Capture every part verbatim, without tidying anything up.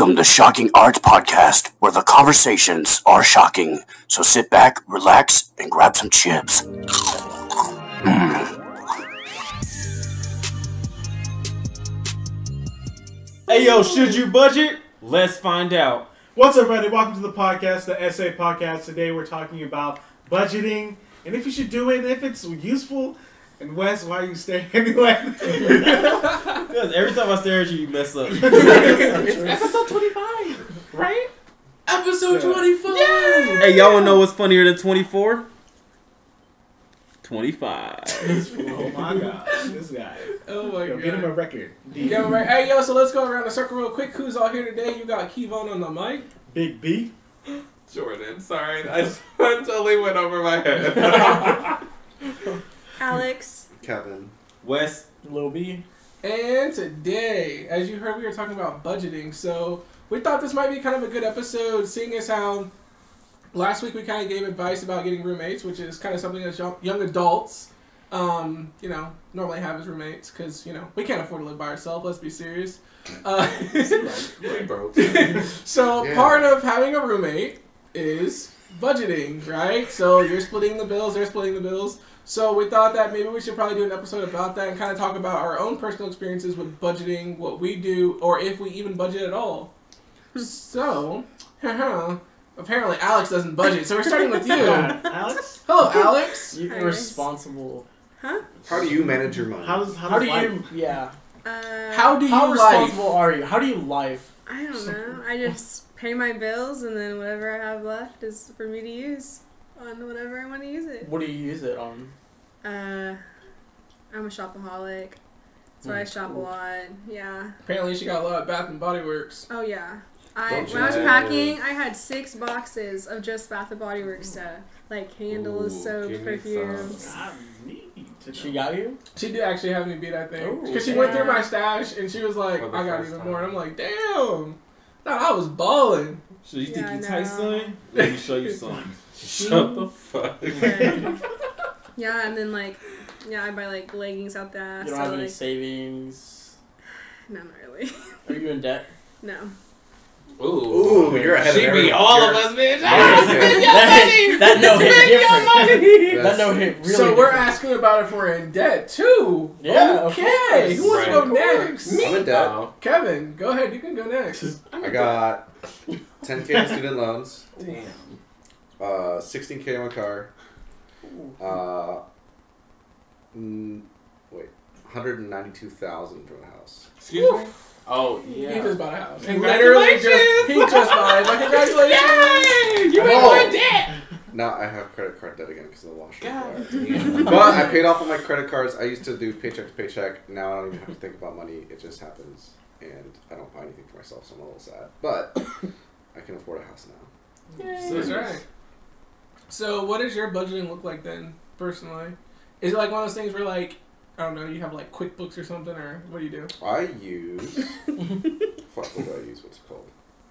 Welcome to Shocking Arts Podcast, where the conversations are shocking. So sit back, relax, and grab some chips. Mm. Hey yo, should you budget? Let's find out. What's up, everybody? Welcome to the podcast, the S A Podcast. Today we're talking about budgeting and if you should do it, if it's useful. And Wes, why are you staring anyway? Because every time I stare at you, you mess up. It's episode twenty-five, right? Episode Yeah. twenty-five! Yay! Hey, y'all wanna know what's funnier than twenty-four? twenty-five. Oh my gosh, this guy. Oh my Yo, god. get him a record. Get him right. Hey, yo, so let's go around the circle real quick. Who's all here today? You got Kevon on the mic. Big B. Jordan, sorry, I just totally went over my head. Alex. Kevin. Wes. Lil B. And today, as you heard, we were talking about budgeting. So we thought this might be kind of a good episode, seeing as how last week we kind of gave advice about getting roommates, which is kind of something that young, young adults, um, you know, normally have as roommates because, you know, we can't afford to live by ourselves. Let's be serious. Uh, Really broke. so Yeah. part of having a roommate is budgeting, right? So you're splitting the bills, they're splitting the bills. So we thought that maybe we should probably do an episode about that and kind of talk about our own personal experiences with budgeting, what we do, or if we even budget at all. So, apparently Alex doesn't budget, so we're starting with you. Alex? Hello, Alex. You Hi, irresponsible. Huh? How do you manage your money? How does how, How does do life- you? Yeah. Uh, How do you How life? responsible are you? How do you life? I don't know. I just pay my bills and then whatever I have left is for me to use on whatever I want to use it. What do you use it on? Uh, I'm a shopaholic, so I Mm, shop a cool. lot. Yeah. Apparently she got a lot of Bath and Body Works. Oh yeah. I Don't when I was you- packing, I had six boxes of just Bath and Body Works stuff, like candles, Ooh, soaps, give me perfumes. I need to know. She got you? She did actually have me beat, I think. Ooh. Because she went through Yeah. my stash and she was like, For the I got first even time. more. And I'm like, damn. Thought I was balling. So you think Yeah, you I tight, know. son? Let me show you something. Shut the Fuck. Yeah. Yeah, and then like, yeah, I buy like leggings out the ass. You don't so, have any like, savings. no, not really. Are you in debt? No. Ooh, Ooh, you're ahead She of be everyone. all You're- of us, bitch. that, that no hit different. That That's- no hit really so we're different. asking about if we're in debt too. Yeah, of Okay. course. Who wants to go Right. next? I'm in debt. Kevin, go ahead. You can go next. I got ten K in student loans, Damn. uh, sixteen K on my car, uh, mm, wait, one hundred ninety-two thousand for the house. Excuse me? Oh, He yeah. just bought a house. And literally just, he just bought it. Like, congratulations. You ain't going debt! Now I have credit card debt again because of the washer. God and damn. dryer. But I paid off all my credit cards. I used to do paycheck to paycheck. Now I don't even have to think about money. It just happens. And I don't buy anything for myself, so I'm a little sad. But I can afford a house now. That's right. So what does your budgeting look like then, personally? Is it like one of those things where like, I don't know, you have like QuickBooks or something, or what do you do? I use... fuck, what do I use? What's it called?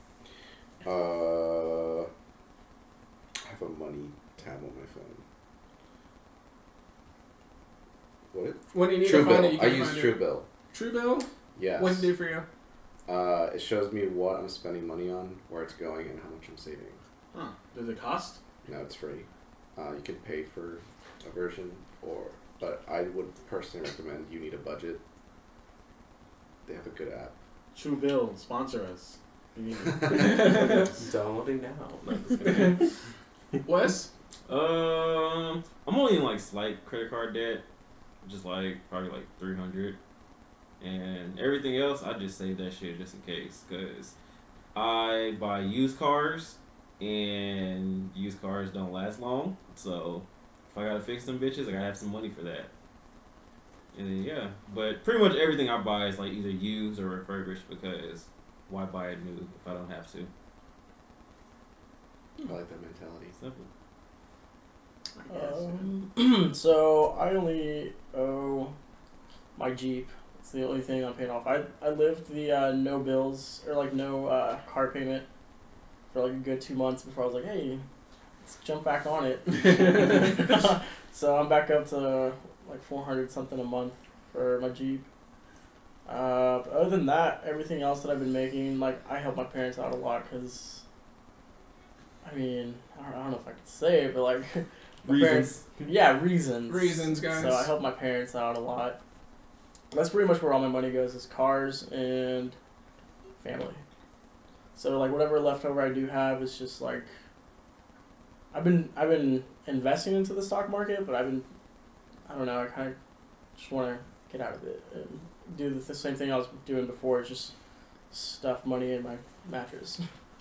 Uh, I have a money tab on my phone. What? When you need to find it, you Truebill. I can use find Truebill. it. Truebill? Yes. What does it do for you? Uh, it shows me what I'm spending money on, where it's going, and how much I'm saving. Huh. Does it cost? No, it's free. Uh, you can pay for a version, or but I would personally recommend you need a budget. They have a good app. True Bill, sponsor us. We need it. Downloading now. No, just kidding. Wes? Um, I'm only in like slight credit card debt, just like probably like three hundred, and everything else I just save that shit just in case, cause I buy used cars, and used cars don't last long, so if I gotta fix them bitches, I gotta have some money for that. And then yeah, but pretty much everything I buy is like either used or refurbished because why buy it new if I don't have to? I like that mentality. Simple. Um, so I only owe my Jeep. It's the only thing I'm paying off. I I lived the uh, no bills or like no uh, car payment for like a good two months before I was like, hey, let's jump back on it. So I'm back up to like four hundred something a month for my Jeep. Uh, but other than that, everything else that I've been making, like, I help my parents out a lot because, I mean, I don't, I don't know if I could say it, but, like, my Reasons. parents, yeah, reasons. Reasons, guys. So I help my parents out a lot. That's pretty much where all my money goes, is cars and family. So, like, whatever leftover I do have is just, like, I've been, I've been investing into the stock market, but I've been, I don't know, I kind of just want to get out of it and do the, the same thing I was doing before, just stuff money in my mattress.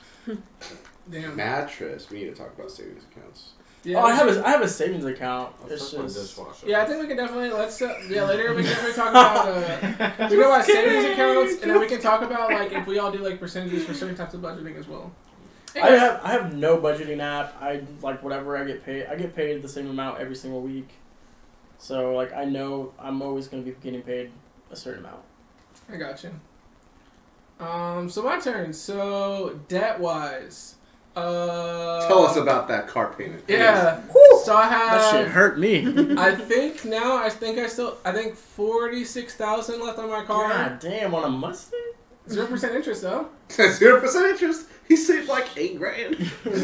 Damn. Mattress. We need to talk about savings accounts. Yeah, oh, I have a I have a savings account. Let's It's talk about just dishwasher. Yeah, I think we can definitely let's uh, yeah later we can definitely talk about uh, we know about savings accounts, and then we can talk about like if we all do like percentages for certain types of budgeting as well. I Anyway, have I have no budgeting app. I like whatever I get paid. I get paid the same amount every single week. So like I know I'm always gonna be getting paid a certain amount. I got you. Um, so my turn. So debt wise, uh, Tell us about that car payment. please. Yeah. So I That shit have. hurt me. I think now. I think I still. I think forty six thousand left on my car. God damn, on a Mustang? Zero percent interest though. Zero percent interest. He saved like eight grand.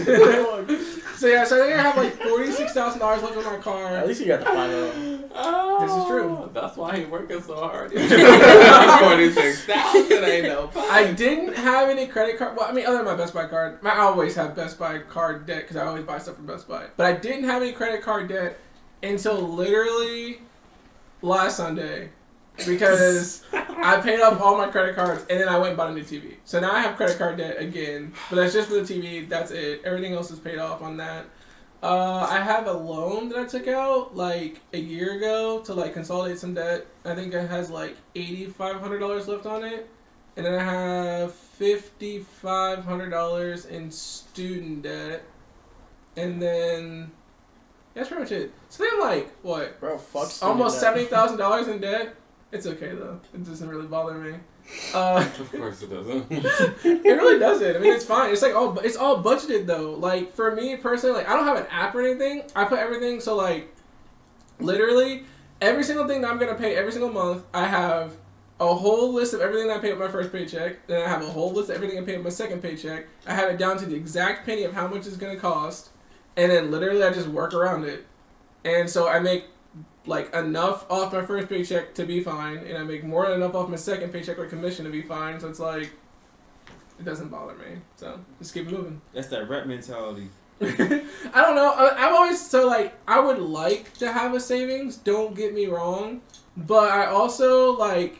So yeah. So I think I have like forty six thousand dollars left on my car. At least you got the final. Oh, This is true. That's why he working so hard. forty-six thousand ain't no pie. I didn't have any credit card. Well, I mean, other than my Best Buy card, I always have Best Buy card debt because I always buy stuff from Best Buy. But I didn't have any credit card debt until literally last Sunday because I paid off all my credit cards and then I went and bought a new T V. So now I have credit card debt again, but that's just for the T V. That's it. Everything else is paid off on that. Uh, I have a loan that I took out like a year ago to like consolidate some debt. I think it has like eighty-five hundred dollars left on it. And then I have fifty-five hundred dollars in student debt. And then that's pretty much it. So then I'm like, what? Bro, fuck student Almost debt. seventy thousand dollars in debt? It's okay though. It doesn't really bother me. Uh, Of course it doesn't. it really doesn't. I mean, it's fine. It's like all it's all budgeted though. Like for me personally, like I don't have an app or anything. I put everything so like literally every single thing that I'm gonna pay every single month. I have a whole list of everything that I pay with my first paycheck. Then I have a whole list of everything I pay with my second paycheck. I have it down to the exact penny of how much it's gonna cost, and then literally I just work around it. And so I make like enough off my first paycheck to be fine, and I make more than enough off my second paycheck or commission to be fine. So it's like it doesn't bother me. So just keep it moving. That's that rep mentality. I don't know. I, I'm always so like I would like to have a savings. Don't get me wrong, but I also like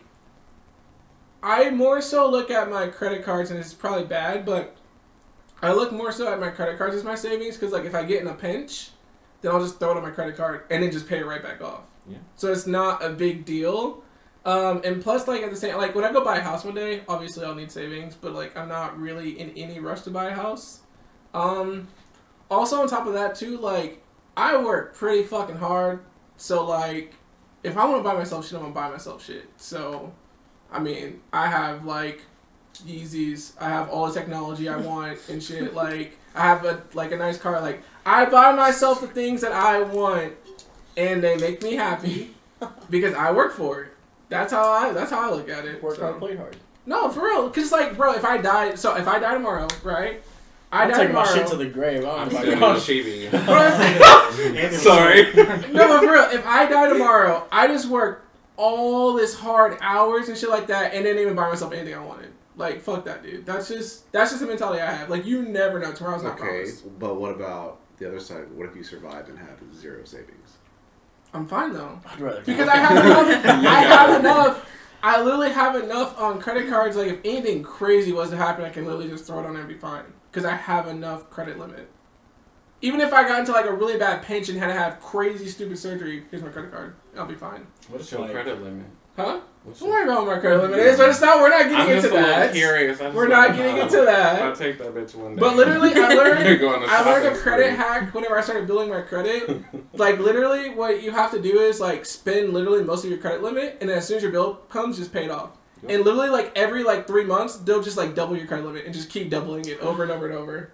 I more so look at my credit cards, and it's probably bad, but I look more so at my credit cards as my savings because like if I get in a pinch, then I'll just throw it on my credit card and then just pay it right back off. Yeah. So it's not a big deal. Um, and plus, like at the same, like when I go buy a house one day, obviously I'll need savings, but like I'm not really in any rush to buy a house. Um, also on top of that too, like I work pretty fucking hard. So like, if I want to buy myself shit, I'm gonna buy myself shit. So, I mean, I have like Yeezys, I have all the technology I want and shit. Like I have a like a nice car. Like I buy myself the things that I want, and they make me happy because I work for it. That's how I. That's how I look at it. Work so. hard, play hard. No, for real. Cause like, bro, if I die, so if I die tomorrow, right? I I'm die taking my tomorrow. shit to the grave. I I'm don't still know. achieving you. And Sorry. No, but for real, if I die tomorrow, I just work all this hard hours and shit like that, and didn't even buy myself anything I wanted. Like, fuck that, dude. That's just that's just the mentality I have. Like, you never know. Tomorrow's not Okay, promised. but what about the other side? What if you survive and have zero savings? I'm fine though. I'd rather Because I have enough. I have enough. I literally have enough on credit cards. Like, if anything crazy was to happen, I can literally just throw it on there and be fine. Because I have enough credit limit. Even if I got into like a really bad pinch and had to have crazy stupid surgery, here's my credit card. I'll be fine. What's your Like- credit limit? Huh? What's Don't your- worry about what my credit limit is. But it's not. We're not getting I'm into just a little that. curious. I just We're wanna not getting know. into that. I'll take that bitch one day. But literally, I learned. You're going to I learned a shopping credit spree. hack whenever I started building my credit. Like, literally, what you have to do is, like, spend literally most of your credit limit, and then as soon as your bill comes, just pay it off. Yep. And literally, like, every, like, three months, they'll just, like, double your credit limit and just keep doubling it over and over and over.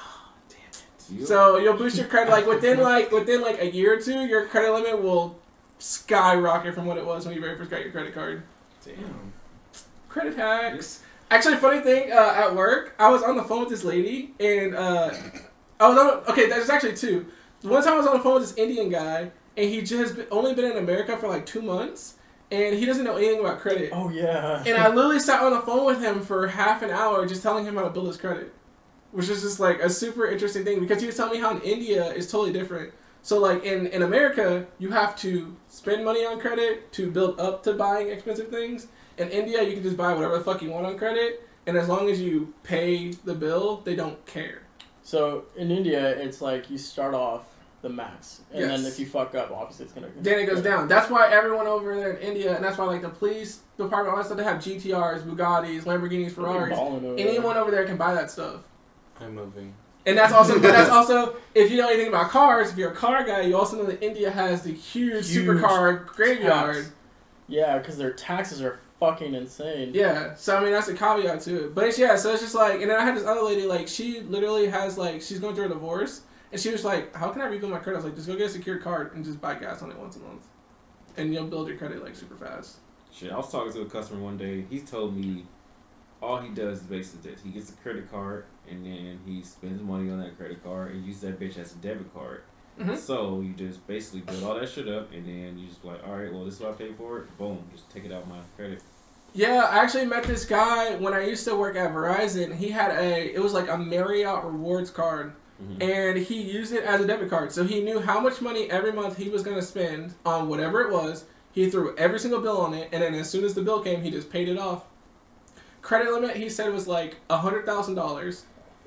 You- So, you'll boost your credit, like, within, like, within, like, a year or two, your credit limit will skyrocket from what it was when you very first got your credit card. Damn. Credit hacks. Actually, funny thing, uh, at work, I was on the phone with this lady, and uh, I was on. Okay, there's actually two. One time I was on the phone with this Indian guy, and he just been, only been in America for like two months, and he doesn't know anything about credit. Oh yeah. And I literally sat on the phone with him for half an hour, just telling him how to build his credit, which is just like a super interesting thing because he was telling me how in India is totally different. So like in in America, you have to spend money on credit to build up to buying expensive things. In India, you can just buy whatever the fuck you want on credit, and as long as you pay the bill, they don't care. So in India, it's like you start off the max, and Yes. then if you fuck up, obviously it's gonna. Then it goes down. That's why everyone over there in India, and that's why like the police department, all that stuff, they have G T Rs, Bugattis, Lamborghinis, Ferraris. Over Anyone there. over there can buy that stuff. I'm moving. And that's also, but that's also, if you know anything about cars, if you're a car guy, you also know that India has the huge, Huge supercar graveyard. tax. Yeah, because their taxes are fucking insane. Yeah, so I mean that's a caveat to it. But it's, yeah, so it's just like, and then I had this other lady, like she literally has like, she's going through a divorce, and she was like, how can I rebuild my credit? I was like, just go get a secured card and just buy gas on it once a month, and you'll build your credit like super fast. Shit, I was talking to a customer one day. He told me all he does is basically this. He gets a credit card, and then he spends money on that credit card and uses that bitch as a debit card. Mm-hmm. So you just basically build all that shit up, and then you just be like, all right, well, this is what I paid for it. Boom, just take it out of my credit. Yeah, I actually met this guy when I used to work at Verizon. He had a, it was like a Marriott rewards card, Mm-hmm. and he used it as a debit card. So he knew how much money every month he was going to spend on whatever it was. He threw every single bill on it, and then as soon as the bill came, he just paid it off. Credit limit, he said, was like one hundred thousand dollars.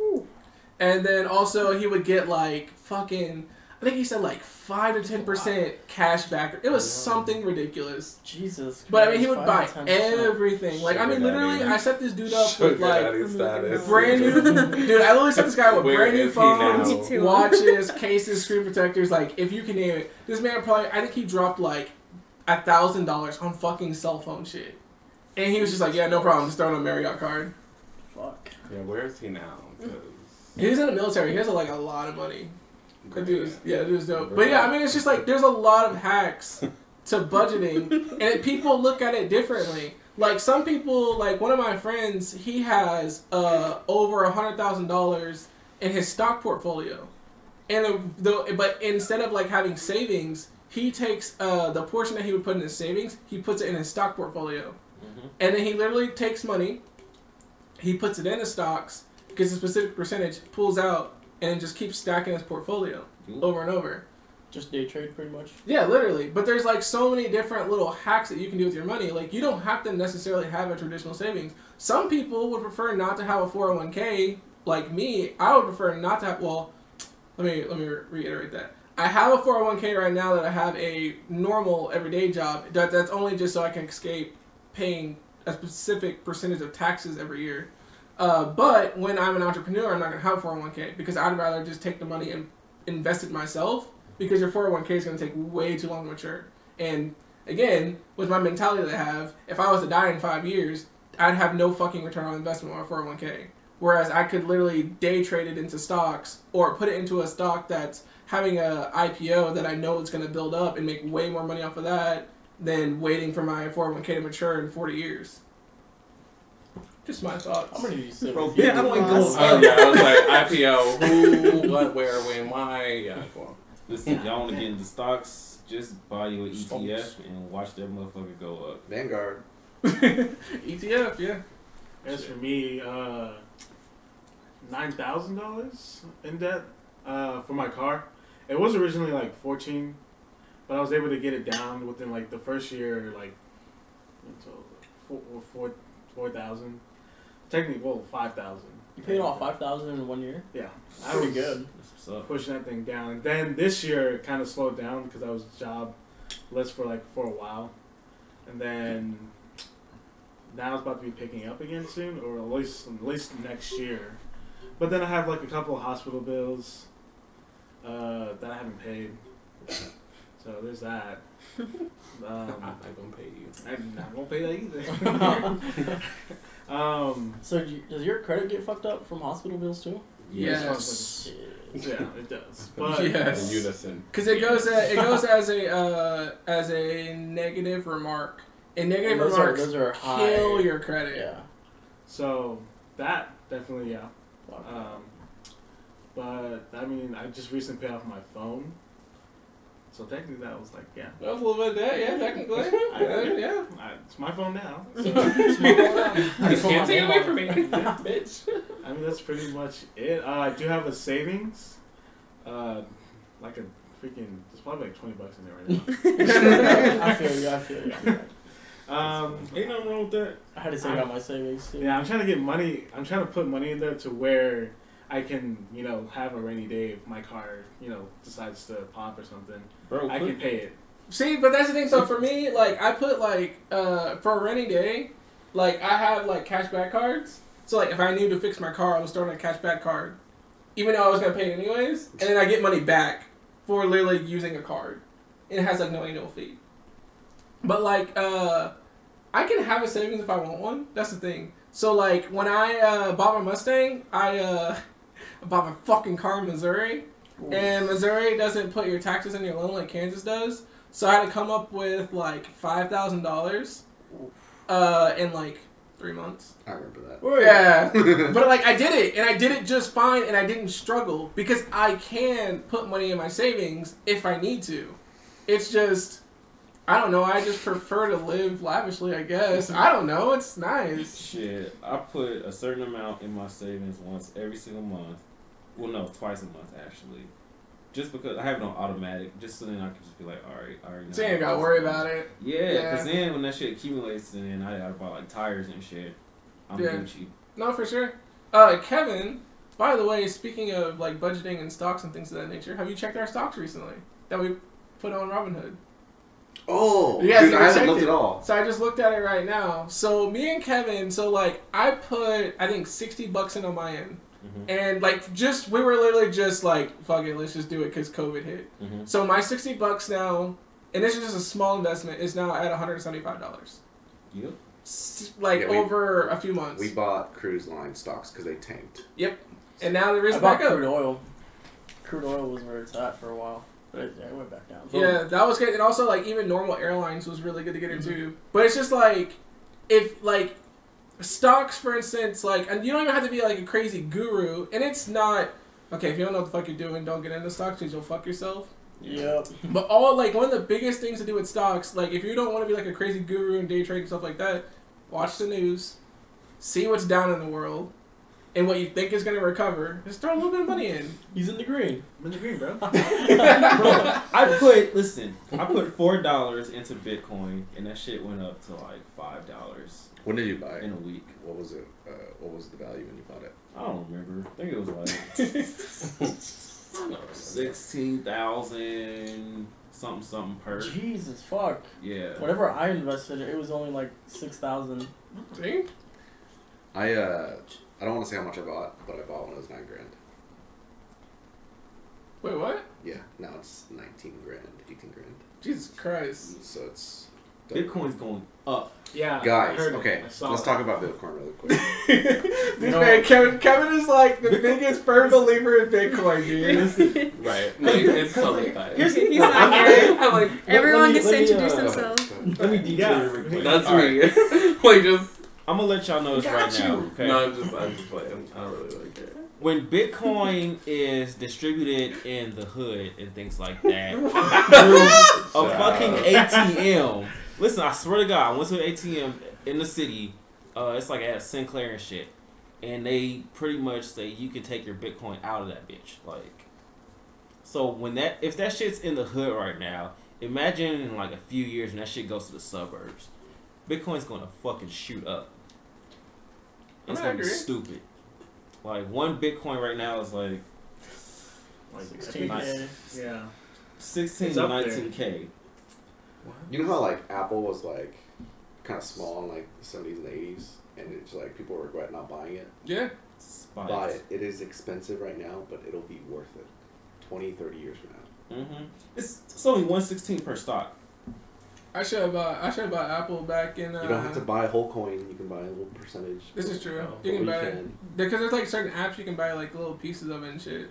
And then also he would get like fucking, I think he said like five to ten percent cash back. It was something ridiculous. Jesus. But I mean, he Christ, would buy five to ten percent. everything. Like, I mean, Sugar literally, daddy. I set this dude up Sugar with like daddy status. brand new, dude. I literally set this guy with Where brand new is he now? phones, Me too. watches, cases, screen protectors. Like, if you can name it, this man probably, I think he dropped like a thousand dollars on fucking cell phone shit, and he was just like, yeah, no problem, just throw in a Marriott card. Fuck. Yeah, where is he now? 'Cause He was in the military. He has like a lot of money. That great. dude was, yeah, that dude was dope. But yeah, I mean, it's just like there's a lot of hacks to budgeting, and people look at it differently. Like some people, like one of my friends, he has uh, over a hundred thousand dollars in his stock portfolio, and the, the but instead of like having savings, he takes uh, the portion that he would put in his savings, he puts it in his stock portfolio, Mm-hmm. and then he literally takes money, he puts it in the stocks, gets a specific percentage, pulls out, and then just keeps stacking his portfolio over and over. Just day trade, pretty much. Yeah, literally. But there's like so many different little hacks that you can do with your money. Like you don't have to necessarily have a traditional savings. Some people would prefer not to have a four oh one k. Like me, I would prefer not to have. Well, let me let me reiterate that. I have a four oh one k right now that I have a normal everyday job. That that's only just so I can escape paying a specific percentage of taxes every year. Uh, but when I'm an entrepreneur, I'm not gonna have a four oh one k because I'd rather just take the money and invest it myself. Because your four oh one k is going to take way too long to mature. And again, with my mentality that I have, if I was to die in five years, I'd have no fucking return on investment on my four oh one k. Whereas I could literally day trade it into stocks or put it into a stock that's having a I P O that I know it's going to build up and make way more money off of that than waiting for my four oh one k to mature in forty years. Just my thoughts. How many do you say? Yeah, I'm like, go. Oh yeah, I was like I P O. Who, what, where, when, why? Yeah, go on. Listen, y'all want to get into stocks, just buy you an E T F Stocks. and watch that motherfucker go up. Vanguard. E T F, yeah. As for me, uh, nine thousand dollars in debt uh, for my car. It was originally like fourteen, but I was able to get it down within like the first year, like until four four four thousand. Technically, well, five thousand. You paid off five thousand in one year. Yeah, I Pretty was good. That's what's up. pushing that thing down. And then this year it kind of slowed down because I was jobless for like for a while, and then now it's about to be picking up again soon, or at least at least next year. But then I have like a couple of hospital bills uh, that I haven't paid, so there's that. I'm Um, not gonna pay you. I, I won't pay that either. um, So do you, does your credit get fucked up from hospital bills too? Yes. yeah, it does. But Yes. In unison. Because it goes a, it goes as a uh, as a negative remark and negative those are remarks those are high. kill your credit. Yeah. So that definitely yeah. Fuck. Um, but I mean, I just recently paid off my phone, so technically that was like yeah. That was a little bit of that, yeah, technically. I- yeah. I, it's my phone now. So It's my phone now. You can't take it away from me, bitch. I mean that's pretty much it. Uh, I do have a savings, uh, like a freaking. There's probably like twenty bucks in there right I feel you. I feel you. now. um, Ain't nothing wrong with that. I had to take out my savings too. yeah, I'm trying to get money. I'm trying to put money in there to where I can, you know, have a rainy day if my car, you know, decides to pop or something. Bro, I put- can pay it. See, but that's the thing. So for me, like, I put like uh for a rainy day, like I have like cashback cards. So like if I need to fix my car, I'm starting a cashback card, even though I was gonna pay it anyways, and then I get money back for literally using a card. And it has like no annual fee. But like uh, I can have a savings if I want one. That's the thing. So like when I uh bought my Mustang, I uh bought my fucking car in Missouri. Ooh. And Missouri doesn't put your taxes in your loan like Kansas does. So I had to come up with like five thousand dollars uh, in like three months. I remember that. Yeah. But like I did it, and I did it just fine, and I didn't struggle because I can put money in my savings if I need to. It's just, I don't know, I just prefer to live lavishly, I guess. I don't know, it's nice. Shit, I put a certain amount in my savings once every single month. Well, no, twice a month actually. Just because I have it on automatic, just so then I can just be like, all right, I already know. So you ain't gotta worry about it. Yeah, Yeah. because then when that shit accumulates, and then I gotta buy like tires and shit, I'm Yeah. Gucci. No, for sure. Uh, Kevin, by the way, speaking of like budgeting and stocks and things of that nature, have you checked our stocks recently that we put on Robinhood? Oh, You guys dude, never I haven't checked looked it. at all. So I just looked at it right now. So me and Kevin, so like I put I think sixty bucks in on my end, Mm-hmm. and like just we were literally just like fuck it, let's just do it because COVID hit. Mm-hmm. So my sixty bucks now, and this is just a small investment, is now at one hundred seventy five dollars. Yep. Like Yeah, we- over a few months, We bought cruise line stocks because they tanked. and now the I risk bought back up. crude oil. Crude oil was where it's at for a while, but it, yeah, it went back down. Yeah, that was good. And also, like, even normal airlines was really good to get into. But it's just like, if, like, stocks, for instance, like, and you don't even have to be, like, a crazy guru. And it's not, okay, if you don't know what the fuck you're doing, don't get into stocks because you'll fuck yourself. Yep. But all, like, one of the biggest things to do with stocks, like, if you don't want to be, like, a crazy guru and day trade and stuff like that, watch the news, see what's down in the world, and what you think is going to recover, just throw a little bit of money in. He's in the green. I'm in the green, bro. Bro, I put listen. I put four dollars into Bitcoin, and that shit went up to like five dollars When did you buy in it? a week. What was it? Uh, what was the value when you bought it? I don't remember. I think it was like I don't know, sixteen thousand something something per. Jesus fuck. Yeah. Whatever I invested, it was only like six thousand. See? I uh, I don't want to say how much I bought, but I bought when it was nine grand. Wait, what? Yeah, now it's nineteen grand, eighteen grand. Jesus Christ. So it's Bitcoin's going up. Yeah, I guys. heard it. Okay, I saw let's it. talk about Bitcoin really quick. This You know- man, Kevin, Kevin is like the biggest firm believer in Bitcoin, dude. Right. Like, it's something like He's not here. I'm like, Everyone let me- gets to let me, introduce uh, themselves. Let me detail Yeah. it real quick. that's All me. like just. I'm gonna let y'all know this Got right now. you. Okay. No, I'm just, I'm just playing. I don't really like it. When Bitcoin is distributed in the hood and things like that, through a fucking A T M. Listen, I swear to God, I went to an A T M in the city. Uh, it's like at Sinclair and shit, and they pretty much say you can take your Bitcoin out of that bitch. Like, so when that if that shit's in the hood right now, imagine in like a few years when that shit goes to the suburbs, Bitcoin's gonna fucking shoot up. It's I gonna be agree. stupid. Like one Bitcoin right now is like Like, sixteen Nice. K. Yeah. sixteen It's to up there. nineteen K. You know how like Apple was like kind of small in like the seventies and eighties, and it's like people regret not buying it. Yeah. Spikes. Buy it. It is expensive right now, but it'll be worth it twenty, thirty years from now. Mm-hmm. It's, it's only one sixteen per stock. I should have bought. I should have bought Apple back in. Uh, You don't have to buy a whole coin. You can buy a little percentage. This is true. Oh, You can Or buy can. because there's like certain apps you can buy like little pieces of it and shit.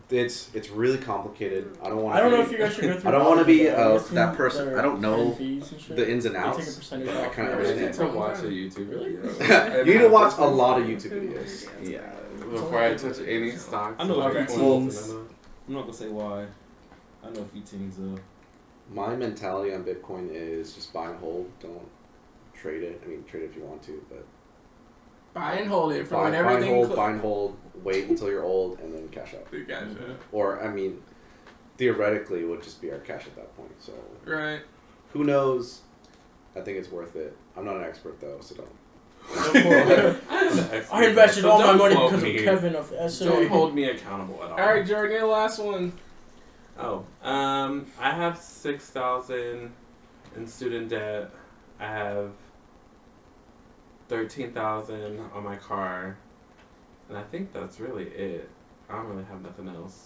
It's it's really complicated. I don't want. I don't know if you guys should go through. I don't want to be all of uh, them. that person. Their I don't know fees and shit. the ins and They take a outs. percentage but I off kind of your- I need understand. to watch a YouTube video. You need to watch a lot of YouTube videos. Yeah. Before I touch any stocks. I know or a few Bitcoins, teams. I know- I'm not gonna say why. I know a few teams though. My mentality on Bitcoin is just buy and hold. Don't trade it. I mean, trade it if you want to, but Buy and hold it for buy, when buy and everything. hold, cl- buy and hold. Wait until you're old and then cash out. Gotcha. Or I mean, theoretically, it would just be our cash at that point. So Right. who knows? I think it's worth it. I'm not an expert though, so don't. I invested all my money because me. of Kevin of S A. Don't hold me accountable at all. All right, Jordan, your last one. Oh, um, I have six thousand in student debt. I have thirteen thousand on my car, and I think that's really it. I don't really have nothing else.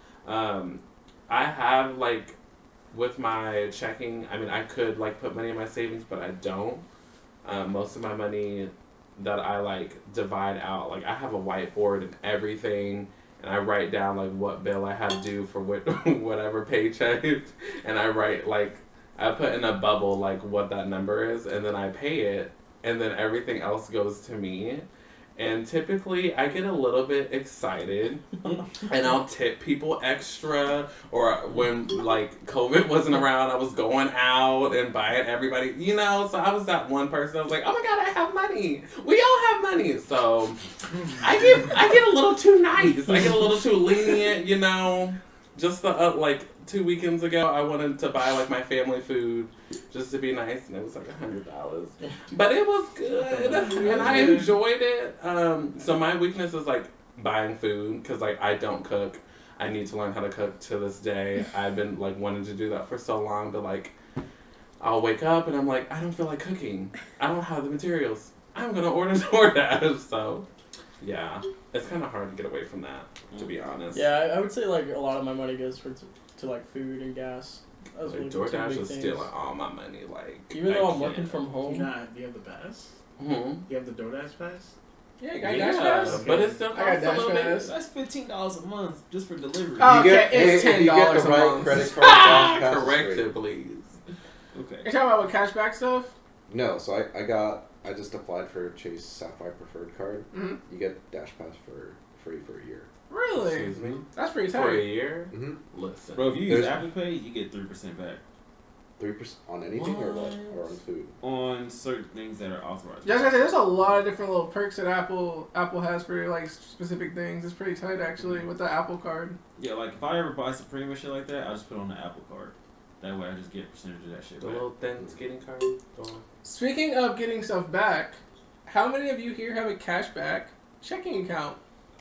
Um, I have like with my checking. I mean, I could like put money in my savings, but I don't. Um, most of my money that I like divide out. Like I have a whiteboard and everything. And I write down like what bill I have due for what whatever paycheck, and I write like I put in a bubble like what that number is, and then I pay it, and then everything else goes to me. And typically I get a little bit excited, and I'll tip people extra. Or when like COVID wasn't around, I was going out and buying everybody, you know. So I was that one person. I was like, oh my god, I have money. We all have money. So I get I get a little too nice. I get a little too lenient, you know. Just the uh, like two weekends ago, I wanted to buy like my family food just to be nice, and it was like a hundred dollars. But it was good, and I enjoyed it. Um, so my weakness is like buying food because like I don't cook. I need to learn how to cook to this day. I've been like wanting to do that for so long, but like I'll wake up and I'm like, I don't feel like cooking. I don't have the materials. I'm gonna order DoorDash. So yeah, it's kind of hard to get away from that, to be honest. Yeah, I, I would say like a lot of my money goes for to, to like food and gas. Those Like, are, like, the two DoorDash big is things. stealing all my money. Like Even I though I'm can't. working from Do you home. not? Do you have the pass? Hmm. You have the DoorDash pass? Yeah, you got Yeah, Dash Pass. but it's still I got costs a Dash little bit. Pass. That's fifteen dollars a month just for delivery. Oh, You okay, get, it's if you get ten dollars the a right month. credit card, Dash Pass is Correct free. it, please. Okay. You're talking about what cashback stuff? No, so I, I got I just applied for Chase Sapphire Preferred Card. Mm-hmm. You get Dash Pass for free for a year. Really? Excuse me. That's pretty For a tight. year. Mm-hmm. Listen. Bro, if you use There's- Apple Pay, you get three percent back Three percent on anything or what? What? Or on food? on certain things that are authorized. Yeah, I was gonna say, there's a lot of different little perks that Apple Apple has for like specific things. It's pretty tight actually with the Apple Card. Yeah, like if I ever buy Supreme or shit like that, I just put it on the Apple Card. That way, I just get a percentage of that shit The back. little thin skating card. Go on. Speaking of getting stuff back, how many of you here have a cashback checking account?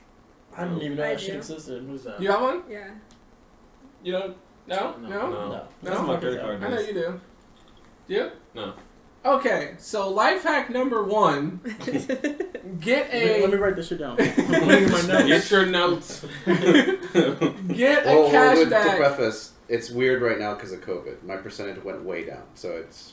I didn't even know I that do. shit existed. Who's that? You have one? Yeah. You don't? No? No. No? No. No. No? That's my credit card. I know does. you do. You? No. Okay, so life hack number one: get Let me, let me a write this shit down. I'm putting in my notes. Get your notes. get a Well, well, with- to cashback. preface, it's weird right now because of COVID. My percentage went way down, so it's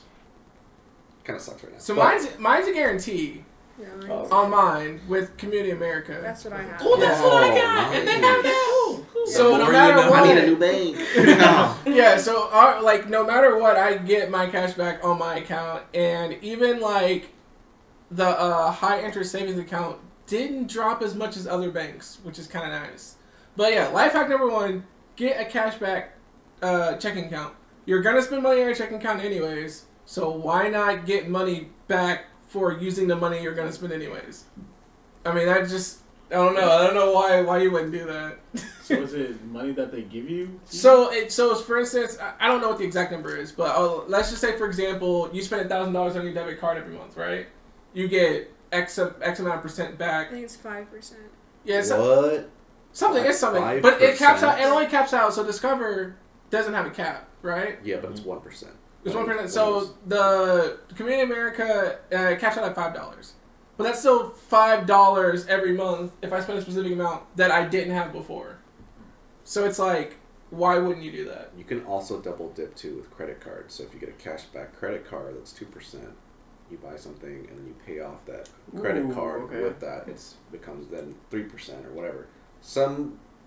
kind of sucks right now. So But mine's mine's a guarantee Yeah, Oh. mine's- on mine with Community America. That's what I have. Oh, that's what I Oh, got. And they have that. Ooh, cool. So The no more matter you know. what- I need a new bank. Yeah, so our, like no matter what, I get my cash back on my account, and even like the uh, high interest savings account didn't drop as much as other banks, which is kind of nice. But yeah, life hack number one: get a cashback uh, checking account. You're gonna spend money on your checking account anyways, so why not get money back for using the money you're gonna spend anyways? I mean, that just I don't know. I don't know why why you wouldn't do that. So is it money that they give you? So it so for instance, I- I don't know what the exact number is, but uh, let's just say for example, you spend a thousand dollars on your debit card every month, right? You get X X amount of percent I back. think it's five percent. Yeah, it's What? something. It's something, five but it caps out. percent? It only caps out. So Discover doesn't have a cap, right? Yeah, but it's one percent. It's one percent. So the Community America uh, caps out at five dollars, but that's still five dollars every month if I spend a specific amount that I didn't have before. So it's like, why wouldn't you do that? You can also double dip too with credit cards. So if you get a cashback credit card that's two percent, you buy something and then you pay off that credit Ooh, card okay. with that. It's becomes then three percent or whatever. Some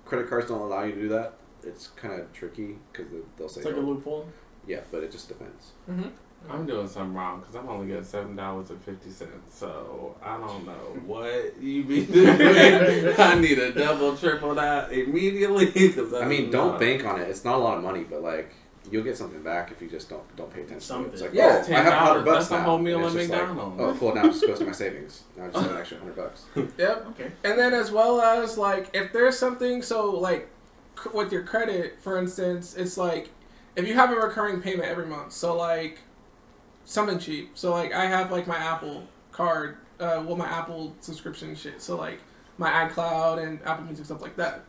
credit cards don't allow you to do that, it's kind of tricky because they'll say It's like a no. loophole. Yeah, but it just depends. Mm-hmm. I'm doing something wrong because I'm only getting seven dollars and fifty cents. So I don't know what you be doing. I need a double, triple that immediately. Cause I mean, don't bank on it. It's not a lot of money, but like you'll get something back if you just don't don't pay attention to it. It's like, Yeah, oh, I have a hundred bucks that's a now. whole meal And it's at just like, McDonald's. oh, cool. Now it just goes to my savings. Now I just have an extra hundred bucks. Yep. Okay. And then as well as like if there's something so like c- with your credit, for instance, it's like if you have a recurring payment every month, so like something cheap. So like I have like my Apple card, uh, well my Apple subscription shit. So like my iCloud and Apple Music stuff like that.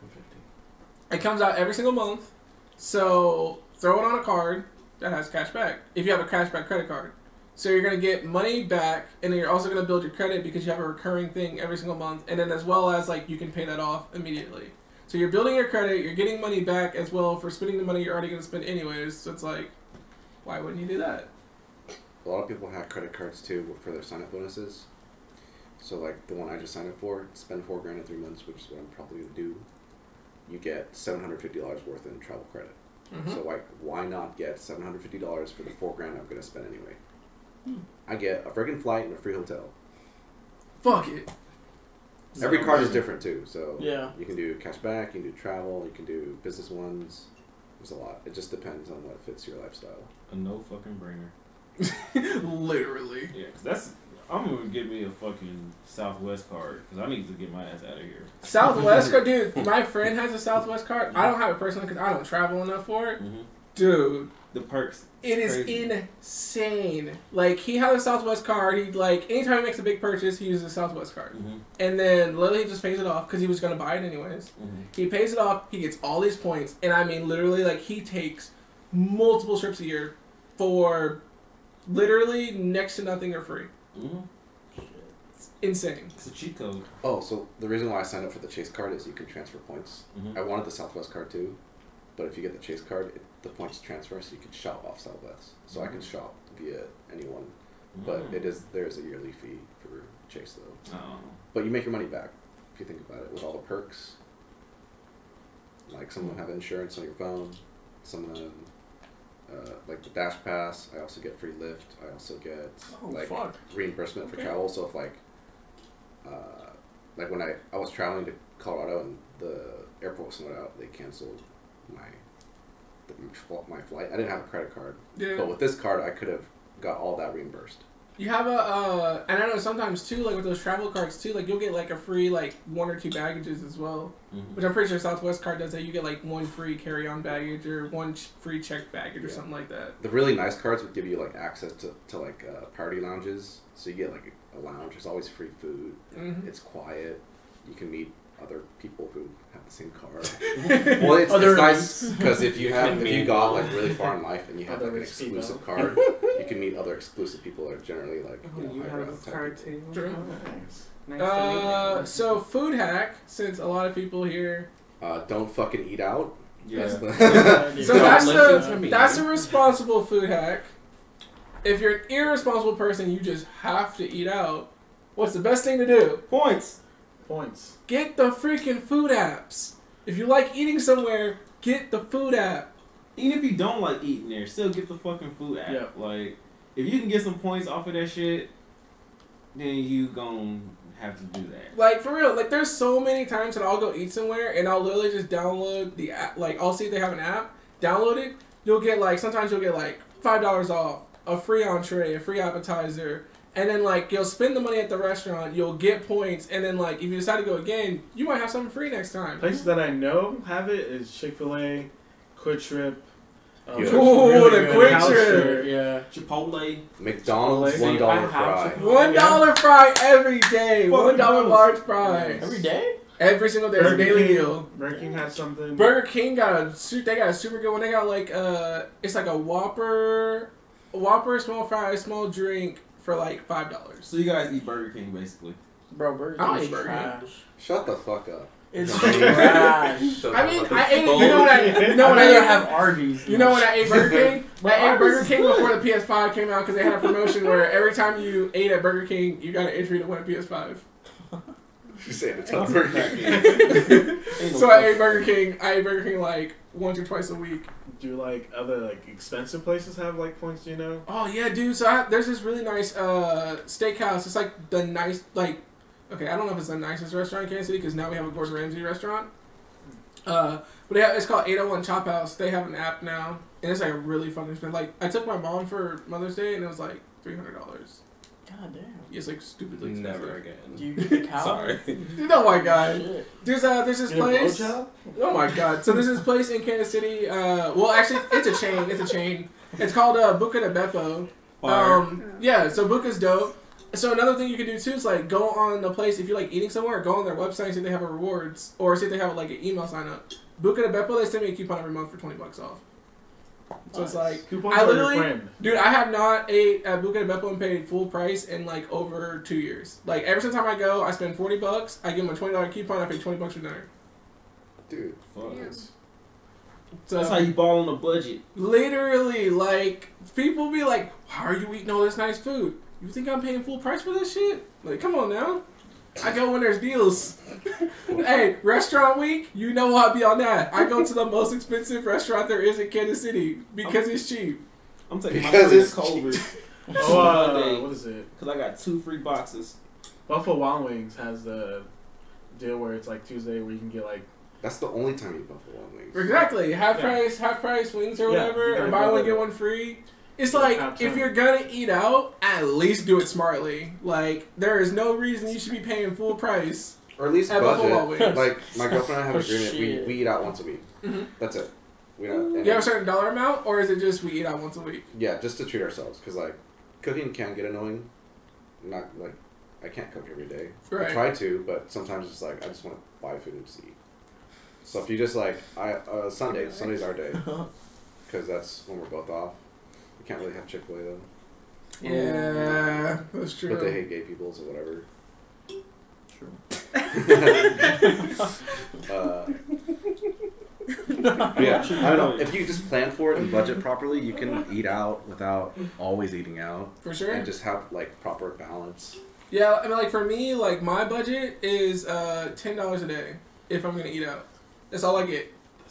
It comes out every single month. So throw it on a card that has cash back. If you have a cash back credit card. So you're gonna get money back, and then you're also gonna build your credit because you have a recurring thing every single month, and then as well as like you can pay that off immediately. So you're building your credit, you're getting money back as well for spending the money you're already gonna spend anyways. So it's like, why wouldn't you do that? A lot of people have credit cards too for their sign up bonuses. So like the one I just signed up for, spend four grand in three months, which is what I'm probably gonna do. You get seven hundred fifty dollars worth in travel credit. Mm-hmm. So like, why not get seven hundred fifty dollars for the four grand I'm gonna spend anyway? Hmm. I get a friggin' flight and a free hotel. Fuck it. Every card is different too, so Yeah. you can do cash back, you can do travel, you can do business ones. There's a lot. It just depends on what fits your lifestyle. A no fucking brainer. Literally. Yeah, cause that's. I'm gonna give me a fucking Southwest card because I need to get my ass out of here. Southwest card, dude. My friend has a Southwest card. I don't have it personally because I don't travel enough for it. Mm-hmm. Dude, The perks. it is crazy. insane. Like he has a Southwest card. He like anytime he makes a big purchase, he uses a Southwest card, Mm-hmm. and then literally he just pays it off because he was gonna buy it anyways. Mm-hmm. He pays it off. He gets all these points, and I mean literally like he takes multiple trips a year for literally next to nothing or free. Mm-hmm. It's insane. It's a cheat code. Oh, so the reason why I signed up for the Chase card is you can transfer points. Mm-hmm. I wanted the Southwest card too, but if you get the Chase card, it, the points transfer, so you can shop off Southwest. So I can shop via anyone, but Mm. it is there's a yearly fee for Chase though. Oh. But you make your money back if you think about it with all the perks. Like some of them have insurance on your phone, some of them uh, like the Dash Pass. I also get free Lyft. I also get Oh, like fuck. reimbursement for Okay. travel. So if like, uh, like when I, I was traveling to Colorado and the airport was snowed out, they canceled my my flight. I didn't have a credit card, Yeah. but with this card, I could have got all that reimbursed. You have a, uh, and I know sometimes too, like with those travel cards too, like you'll get like a free like one or two baggages as well, Mm-hmm. which I'm pretty sure Southwest card does that. You get like one free carry-on baggage or one ch- free checked baggage or Yeah. something like that. The really nice cards would give you like access to, to like uh, party lounges. So you get like a lounge. There's always free food. Mhm. It's quiet. You can meet other people who have the same card. Well, it's, Other it's nice because if you have if you meet got like really far in life and you have Other like an rich people. exclusive card, you can meet other exclusive people that are generally like Oh, you know, you higher have up this type card people. too? True. Nice. Nice Uh, to meet so food hack, since a lot of people here. Uh, don't fucking eat out. Yeah. That's the So Don't that's listen the to me. that's a responsible food hack. If you're an irresponsible person, you just have to eat out. What's the best thing to do? Points. Points. Get the freaking food apps. If you like eating somewhere, get the food app. Even if you don't like eating there, still get the fucking food app. Yeah. Like, if you can get some points off of that shit, then you gon' have to do that. Like for real, like there's so many times that I'll go eat somewhere and I'll literally just download the app. Like I'll see if they have an app, download it. You'll get like sometimes you'll get like five dollars off, a free entree, a free appetizer, and then like you'll spend the money at the restaurant. You'll get points, and then like if you decide to go again, you might have something free next time. Places that I know have it is Chick-fil-A, Quick Trip. Um, Yeah. Ooh, the good. Quick House Trip. Trip. Yeah. Chipotle. McDonald's Chipotle. one dollar I have fry. Chipotle. One dollar fry every day. Fucking One dollar gross. large fry Every day? every single day. It's a Burger daily King, deal. Burger King has something. Burger King got a su- they got a super good one. They got like uh it's like a Whopper, a Whopper, small fry, small drink for like five dollars. So you guys eat Burger King, basically. Bro, Burger I don't King's eat Burger King. trash. Shut the fuck up. It's I mean- trash. So I mean, like I a ate. bowl. You know what I? You know I'd when I rather ate, have Arby's. You know when I ate Burger King? But I ate Arby's Burger is King good. before the P S five came out because they had a promotion where every time you ate at Burger King, you got an entry to win a P S five. You say it a ton. Burger King. Ain't no So I ate fucking- Burger King. I ate Burger King like once or twice a week. Do like other like expensive places have like points? Do you know? Oh yeah, dude. So I, there's this really nice uh, steakhouse. It's like the nice, like, okay, I don't know if it's the nicest restaurant in Kansas City because now we have a Gordon Ramsay restaurant. Uh, but they have, it's called eight oh one Chop House. They have an app now, and it's like really fucking expensive. Like I took my mom for Mother's Day, and it was like three hundred dollars. God damn. It's like stupidly expensive. Never again. Do you get the cow? Sorry. Oh my god. Shit. There's uh there's this Get a place. blowjob? Oh my god. So there's this place in Kansas City. Uh, well, actually, it's a chain. It's a chain. It's called uh, Buca de Beppo. Fire. Um, yeah. So Buca's dope. So another thing you can do too is like go on the place if you're like eating somewhere. Go on their website and see if they have a rewards or see if they have like an email sign up. Buca de Beppo, they send me a coupon every month for twenty bucks off. So it's like, Coupons I are your literally, friend. dude, I have not ate at Buca de Beppo and paid full price in like over two years. Like every single time I go, I spend forty bucks. I give them a twenty dollar coupon. I pay twenty bucks for dinner. Dude, Fuck. Yeah. So That's how you ball on a budget. literally, like people be like, "How are you eating all this nice food? You think I'm paying full price for this shit? Like, come on now." I go when there's deals. Hey, restaurant week, you know I'll be on that. I go to the most expensive restaurant there is in Kansas City because it's cheap. I'm taking my Because friend it's to Culver's Oh, uh, Monday what is it? because I got two free boxes. Buffalo Wild Wings has the deal where it's like Tuesday where you can get like that's the only time you eat Buffalo Wild Wings. Exactly, half Yeah. price, half price wings or Yeah, whatever, you or gotta buy go one there. get one free. It's Yeah, like half if time. you're gonna eat out, at least do it smartly. Like there is no reason you should be paying full price Or at least at Buffalo Wild budget. Wings. Like my girlfriend and I have an Oh, agreement. We, shit. we eat out once a week. Mhm. That's it. We don't. You have a certain dollar amount, or is it just we eat out once a week? Yeah, just to treat ourselves, because like cooking can get annoying. Not like I can't cook every day. Right. I try to, but sometimes it's like I just want to buy food and just eat. So if you just like I uh, Sundays, Sunday's our day, because that's when we're both off. We can't really have Chick Fil A though, Yeah, that's true. but they hate gay people, so whatever. True. uh, yeah, I don't know. If you just plan for it and budget properly, you can eat out without always eating out, For sure. and just have like proper balance. Yeah, I mean, like for me, like my budget is uh ten dollars a day if I'm gonna eat out. That's all I get.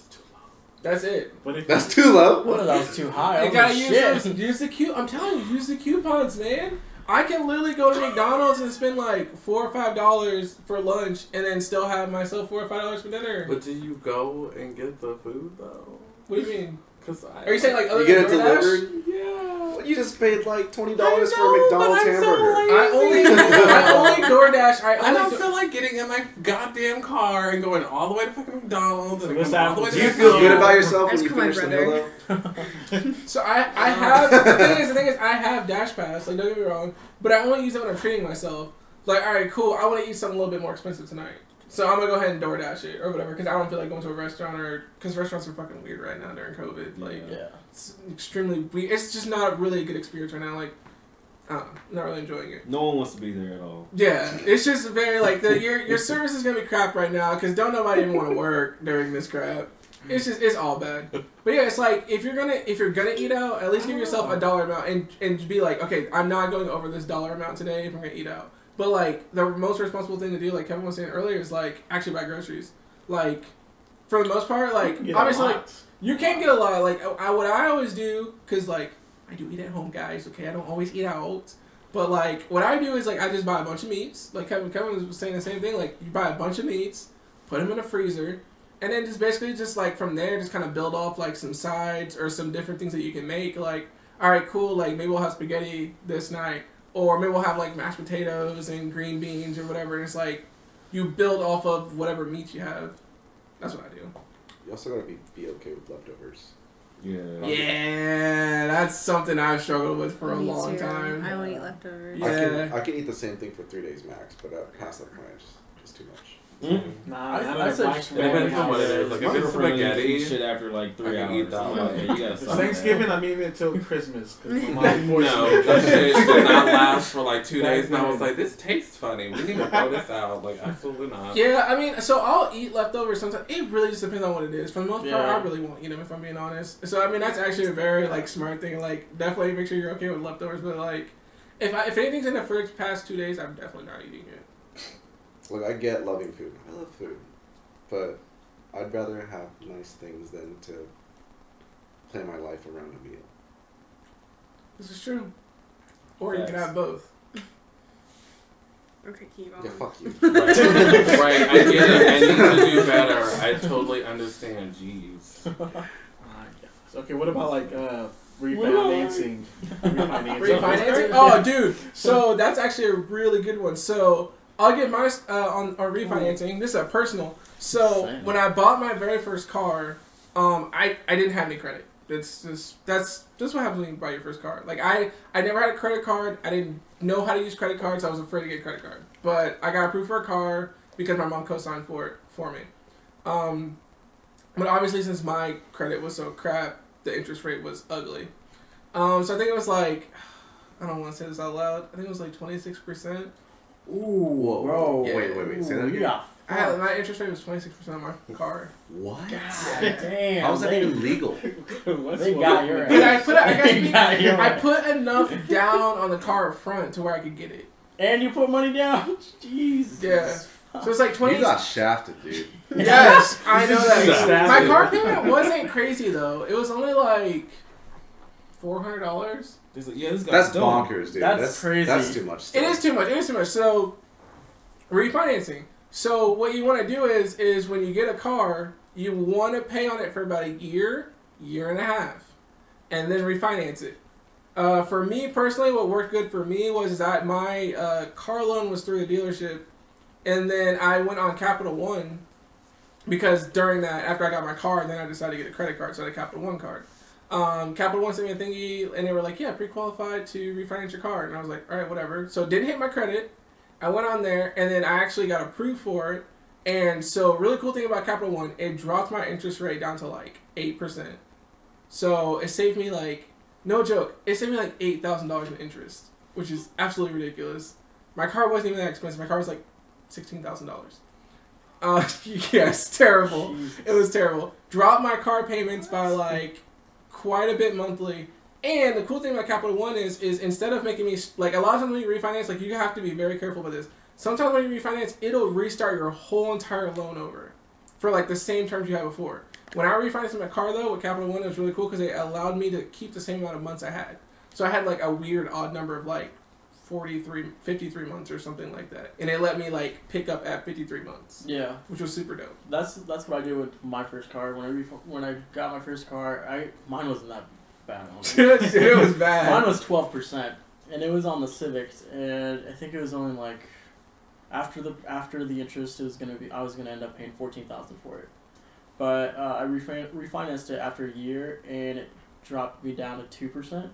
That's it. But if That's too low. What if that was too high? You Oh, gotta use shit. those, use the coup. I'm telling you, use the coupons, man. I can literally go to McDonald's and spend like four or five dollars for lunch, and then still have myself four or five dollars for dinner. But do you go and get the food though? What do you mean? Cause I, Are you saying like other You get it than DoorDash? delivered. Yeah. You just paid like twenty dollars I for a know, but McDonald's I'm so hamburger. lazy. I only, I only DoorDash. I I only. don't do- feel like getting in my goddamn car and going all the way to fucking McDonald's and This going all the way happens. to Do you Yeah. feel good McDonald's. about yourself when Ask you my finish the meal though? So I, I have the thing is the thing is I have Dash Pass. Like don't get me wrong, but I only use it when I'm treating myself. Like all right, cool. I want to eat something a little bit more expensive tonight, so I'm gonna go ahead and DoorDash it or whatever because I don't feel like going to a restaurant or because restaurants are fucking weird right now during COVID. Like Yeah. it's extremely weird. It's just not really a good experience right now. Like I don't know, not really enjoying it. No one wants to be there at all. Yeah, it's just very like the your your service is gonna be crap right now because don't nobody even want to work during this crap. It's just it's all bad. But yeah, it's like if you're gonna if you're gonna eat out, at least give yourself a dollar amount and and be like, okay, I'm not going over this dollar amount today if I'm gonna eat out. But like the most responsible thing to do, like Kevin was saying earlier, is like actually buy groceries. Like for the most part, like you get a obviously like lot. you can't get a lot. Like I, what I always do, cause like I do eat at home, guys. Okay, I don't always eat out. But like what I do is like I just buy a bunch of meats. Like Kevin, Kevin was saying the same thing. Like you buy a bunch of meats, put them in a freezer, and then just basically just like from there, just kind of build off like some sides or some different things that you can make. Like all right, cool. Like maybe we'll have spaghetti this night, or maybe we'll have like mashed potatoes and green beans or whatever. And it's like you build off of whatever meat you have. That's what I do. You also gotta be, be okay with leftovers. Yeah. Yeah, that's something I've struggled with for a Me long too. time. I won't eat leftovers. Yeah. I can I can eat the same thing for three days max, but uh, past that point, it's just, just too much. Mm. Nah, I- not I at said Black just Friday. depends on what it is. Like, if My it's girlfriend spaghetti, eats shit after like three I can hours. eat that I'm one. like, yeah, you gotta It's stop Thanksgiving, that. I'm eating it till Christmas because my mom forced No, me. that shit did not last for like two Back days, and I was then. like, "This tastes funny. We need to throw this out." Like, absolutely not. Yeah, I mean, so I'll eat leftovers sometimes. It really just depends on what it is. For the most part, Yeah. I really won't eat them if I'm being honest. So I mean, that's actually a very like smart thing. Like, definitely make sure you're okay with leftovers. But like, if I, if anything's in the fridge past two days, I'm definitely not eating it. Look, I get loving food. I love food, but I'd rather have nice things than to plan my life around a meal. This is true. Or you can Facts. have both. Okay, keep on. Yeah, fuck you. Right, right, I get it. I need to do better. I totally understand. Jeez. Uh, yes. Okay, what about like uh, refinancing? refinancing. Refinancing? Oh, dude. So that's actually a really good one. So I'll get my uh, on, on refinancing. This is a personal. So Same. when I bought my very first car, um, I, I didn't have any credit. That's just that's that's what happens when you buy your first car. Like I, I never had a credit card. I didn't know how to use credit cards. I was afraid to get a credit card. But I got approved for a car because my mom co-signed for it for me. Um, but obviously since my credit was so crap, the interest rate was ugly. Um, so I think it was like, I don't want to say this out loud. I think it was like twenty-six percent. Ooh, Whoa. bro. Yeah. Wait, wait, wait. Say that Ooh, again. yeah. I had, my interest rate was twenty-six percent on my car. What? God damn. How is that they, even legal? What's They what- got your But I put I, They got got, your I ass. put enough down on the car up front to where I could get it. And you put money down? Jeez. Yeah. So it's like twenty. You got shafted, dude. Yes, I know that. Shafted. My car payment wasn't crazy though. It was only like four hundred dollars. This, yeah, this guy's That's dumb. bonkers, dude. That's That's crazy. That's too much It stuff. is too much. It is too much. So refinancing. So what you want to do is is when you get a car, you want to pay on it for about a year, year and a half, and then refinance it. Uh, for me personally, what worked good for me was that my uh, car loan was through the dealership, and then I went on Capital One because during that, after I got my car, then I decided to get a credit card, so I had a Capital One card. Um, Capital One sent me a thingy, and they were like, "Yeah, pre-qualified to refinance your car," and I was like, "All right, whatever." So it didn't hit my credit. I went on there, and then I actually got approved for it. And so, really cool thing about Capital One, it dropped my interest rate down to like eight percent. So it saved me like, no joke, it saved me like eight thousand dollars in interest, which is absolutely ridiculous. My car wasn't even that expensive. My car was like sixteen thousand dollars. Uh, yes, terrible. Jesus. It was terrible. Dropped my car payments by like quite a bit monthly. And the cool thing about Capital One is, is instead of making me, like a lot of times when you refinance, like you have to be very careful with this. Sometimes when you refinance, it'll restart your whole entire loan over for like the same terms you had before. When I refinanced my car though, with Capital One, it was really cool because it allowed me to keep the same amount of months I had. So I had like a weird odd number of like forty-three, fifty-three months or something like that. And it let me like pick up at fifty-three months, Yeah. which was super dope. That's that's what I did with my first car. When I ref- when I got my first car, I mine wasn't that bad. Dude, it was bad. Mine was twelve percent, and it was on the Civics, and I think it was only like after the after the interest, it was gonna be I was gonna end up paying fourteen thousand for it, but uh, I refin- refinanced it after a year, and it dropped me down to two percent,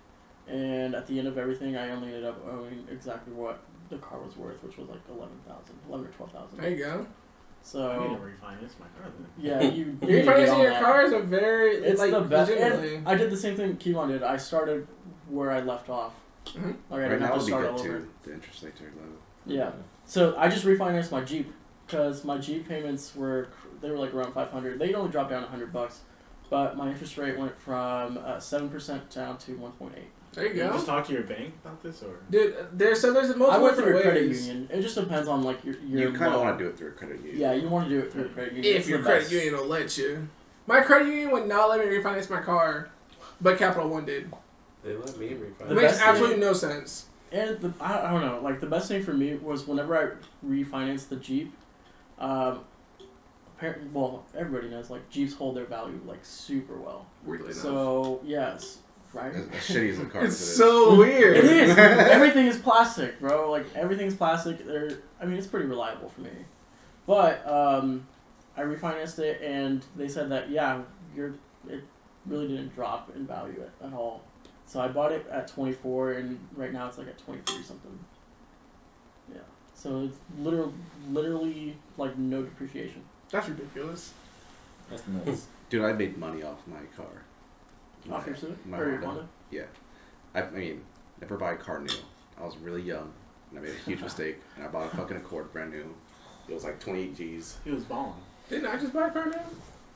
and at the end of everything, I only ended up owing exactly what the car was worth, which was like eleven thousand, eleven or twelve thousand. There you go. I need So to refinance my car then. yeah, you, you need to get Refinancing on your that. car is a very, It's like, the best. legitimately. And I did the same thing Kevon did. I started where I left off. Mhm. Like I Right didn't now have would to be start good all over. too. The interest rates are low. Yeah. So I just refinanced my Jeep because my Jeep payments were they were like around five hundred. They'd only dropped down a hundred bucks, but my interest rate went from uh, seven percent down to one point eight. There you You go. just talk to your bank about this, or Dude, there's so there's multiple I went through a different credit ways. union. It just depends on like your your. You kind of loan. want to do it through a credit union. Yeah, you want to do it through a credit union. If It's your the credit best. union will let you. My credit union would not let me refinance my car, but Capital One did. They let me refinance. It The makes best absolutely thing- no sense. And the, I, I don't know, like the best thing for me was whenever I refinanced the Jeep, um, apparently, well, everybody knows like Jeeps hold their value like super well. Weirdly enough. So yes, right. As, as shitty as the car It's is. so weird. It is. Everything is plastic, bro. Like everything's plastic. They're, I mean, it's pretty reliable for me. But um, I refinanced it, and they said that yeah, your it really didn't drop in value at, at all. So I bought it at twenty-four, and right now it's like at twenty-three something. Yeah. So it's literally, literally like no depreciation. That's ridiculous. That's nuts. Dude, I made money off my car. Off My- your Civic my or your Honda. Honda? I, I mean, never buy a car new. I was really young, and I made a huge mistake, and I bought a fucking Accord brand new. It was like twenty-eight G's. he was balling. Didn't I just buy a car now?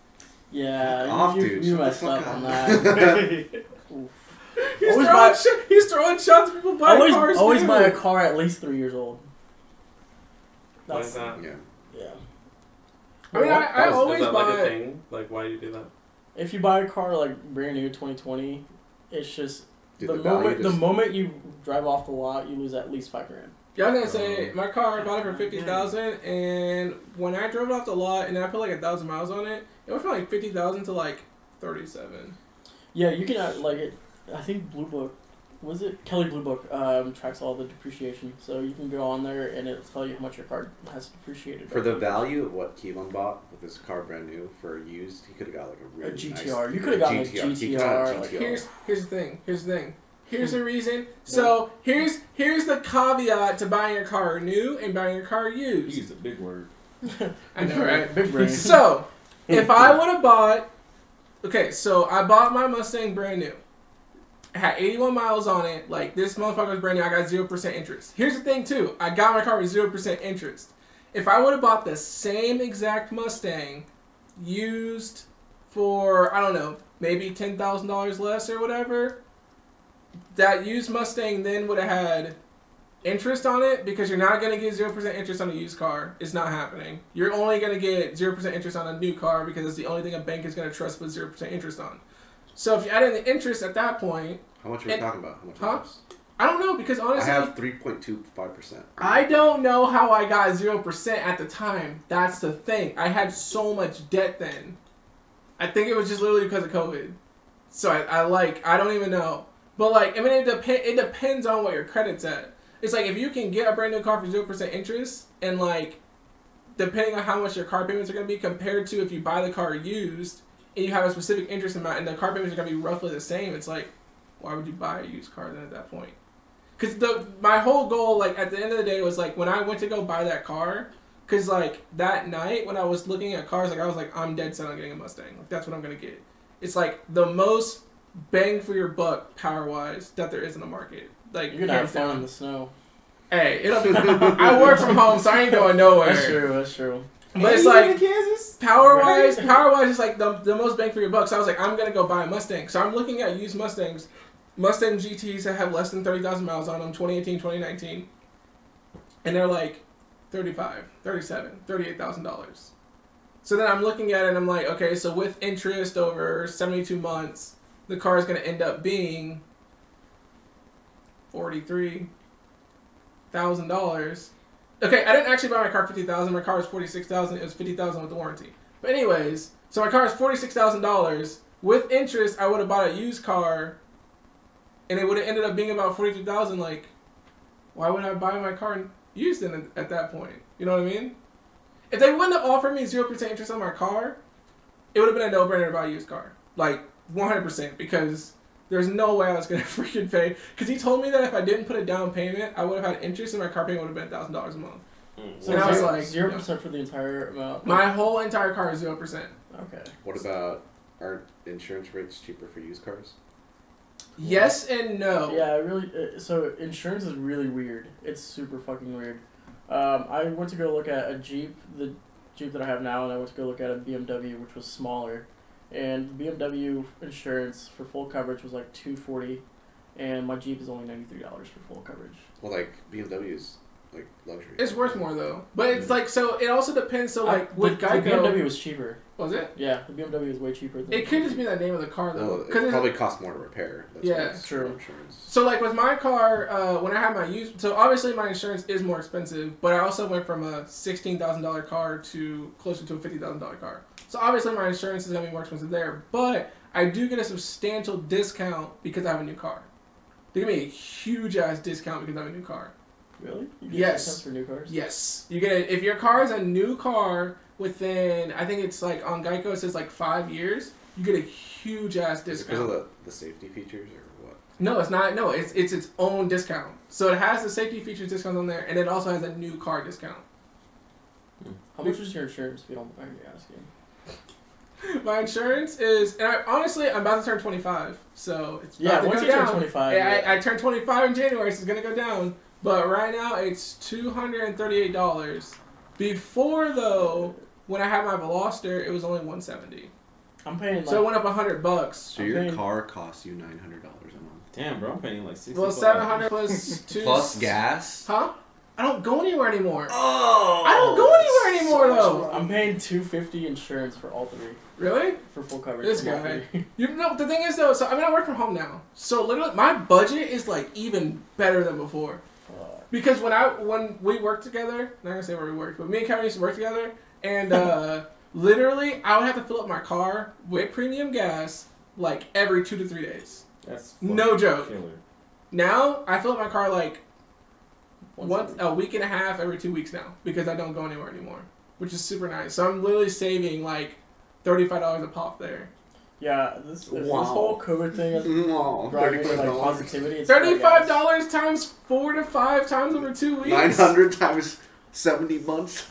Yeah, Fuck off, you, dude. you Shut the messed fuck up up. on that. Oof. He's Always throwing, buy- sh- he's throwing shots at people buying Always, cars always new. buy a car at least three years old. Why is That's that? Yeah. yeah. I mean, I, That I was- always Is that buy. like a thing? Like, why do you do that? If you buy a car like brand new twenty twenty, it's just Dude, the, the value moment the just- moment you drive off the lot, you lose at least five grand. Yeah, I was gonna say my car. I bought it for fifty thousand, and when I drove it off the lot and I put like a thousand miles on it, it went from like fifty thousand to like thirty-seven. Yeah, you can uh, like it. I think Blue Book, was it Kelly Blue Book? Um, tracks all the depreciation, so you can go on there and it'll tell you how much your car has depreciated. For the value of what Keelan bought with his car brand new for used, he could have got like a really A G nice, T R. You could have gotten a G T R. G He T could have R, got a like- G T R. Here's here's the thing. Here's the thing. Here's the reason. So here's here's the caveat to buying your car new and buying your car You used. used a big word. I know, right? Big brain. So if I would have bought, okay, so I bought my Mustang brand new. It had eighty-one miles on it. Like, this motherfucker was brand new. I got zero percent interest. Here's the thing, too. I got my car with zero percent interest. If I would have bought the same exact Mustang used for, I don't know, maybe ten thousand dollars less or whatever, that used Mustang then would have had interest on it, because you're not going to get zero percent interest on a used car. It's not happening. You're only going to get zero percent interest on a new car because it's the only thing a bank is going to trust with zero percent interest on. So if you add in the interest at that point, How much are we And- talking about? How much Huh? interest? I don't know, because I honestly, have three point two five percent. I don't know how I got zero percent at the time. That's the thing. I had so much debt then. I think it was just literally because of COVID. So I, I like, I don't even know. But like, I mean, it, dep- it depends on what your credit's at. It's like, if you can get a brand new car for zero percent interest, and like, depending on how much your car payments are going to be compared to if you buy the car used, and you have a specific interest amount, and the car payments are going to be roughly the same, it's like, why would you buy a used car then at that point? Because the my whole goal, like, at the end of the day was, like, when I went to go buy that car, because, like, that night when I was looking at cars, like, I was like, I'm dead set on getting a Mustang. Like, that's what I'm going to get. It's, like, the most bang for your buck, power-wise, that there is in the market. Like, You're gonna have hands fun down. in the snow. Hey, it'll be, I work from home, so I ain't going nowhere. That's true. That's true. But it's you live like, in Kansas? power-wise, power-wise is, like, the, the most bang for your buck. So I was like, I'm going to go buy a Mustang. So I'm looking at used Mustangs. Mustang G Ts that have less than thirty thousand miles on them, twenty eighteen, twenty nineteen. And they're like thirty-five, thirty-seven, thirty-eight thousand dollars. So then I'm looking at it and I'm like, okay, so with interest over seventy-two months, the car is going to end up being forty-three thousand dollars. Okay, I didn't actually buy my car fifty thousand dollars. My car was forty-six thousand dollars. It was fifty thousand dollars with the warranty. But anyways, so my car is forty-six thousand dollars. With interest, I would have bought a used car, and it would have ended up being about forty-two thousand dollars. Like, why would I buy my car used in at that point? You know what I mean? If they wouldn't have offered me zero percent interest on my car, it would have been a no-brainer to buy a used car. Like, one hundred percent, because there's no way I was going to freaking pay. Because he told me that if I didn't put a down payment, I would have had interest, and my car payment would have been one thousand dollars a month. So And I was zero- like, zero no. percent for the entire amount. My whole entire car is zero percent. Okay. What about, are insurance rates cheaper for used cars? Yes and no. Yeah, I really. Uh, so insurance is really weird. It's super fucking weird. Um, I went to go look at a Jeep, the Jeep that I have now, and I went to go look at a B M W, which was smaller, and the B M W insurance for full coverage was like two forty, and my Jeep is only ninety three dollars for full coverage. Well, like, B M W's, like, luxury. It's worth more, though. But it's like, so it also depends. So, like, I, with the, Geico. the B M W was cheaper. Was it? Yeah, the B M W is way cheaper. Than It could just be the name of the car, though. No, it 'Cause it's- probably costs more to repair. That's Yeah. why it's True. Insurance. So, like, with my car, uh, when I had my used... So, obviously, my insurance is more expensive, but I also went from a sixteen thousand dollars car to closer to a fifty thousand dollars car. So, obviously, my insurance is going to be more expensive there, but I do get a substantial discount because I have a new car. They give me a huge-ass discount because I have a new car. Really? You get Yes. discounts for new cars? Yes. You get it. If your car is a new car within, I think it's like, on Geico, it says like five years, you get a huge-ass Is it because of discount. the, the safety features or what? No, it's not. No, it's it's its own discount. So it has the safety features discount on there, and it also has a new car discount. How much is your insurance, if you don't mind me asking? My insurance is, and I, honestly, I'm about to turn twenty-five, so it's Yeah, about to once go you turn down. twenty-five, Yeah, yeah. I, I turned twenty-five in January, so it's gonna go down. But right now, it's two hundred and thirty-eight dollars. Before though, when I had my Veloster, it was only one seventy. I'm paying like... So it went up a hundred bucks. So I'm your paying- car costs you nine hundred dollars a month. Damn, bro, I'm paying like sixty. Well, seven hundred plus two. Plus gas? Huh? I don't go anywhere anymore. Oh. I don't go anywhere anymore though. I'm paying two fifty insurance for all three Really? for full coverage. This for all guy. three. You know the thing is though. So I mean I work from home now. So literally my budget is like even better than before. Fuck. Because when I when we worked together, I'm not gonna say where we worked, but me and Kevin used to work together, and uh, literally I would have to fill up my car with premium gas like every two to three days. That's No fucking joke. Killer. Now I fill up my car like Once once a a week and a half every two weeks now because I don't go anywhere anymore, which is super nice. So I'm literally saving like thirty-five dollars a pop there. Yeah, this, if Wow. this whole COVID thing has No, brought me like thirty-five dollars. positivity. It's like, Thirty-five guys, dollars times four to five times over two weeks. Nine hundred times seventy months.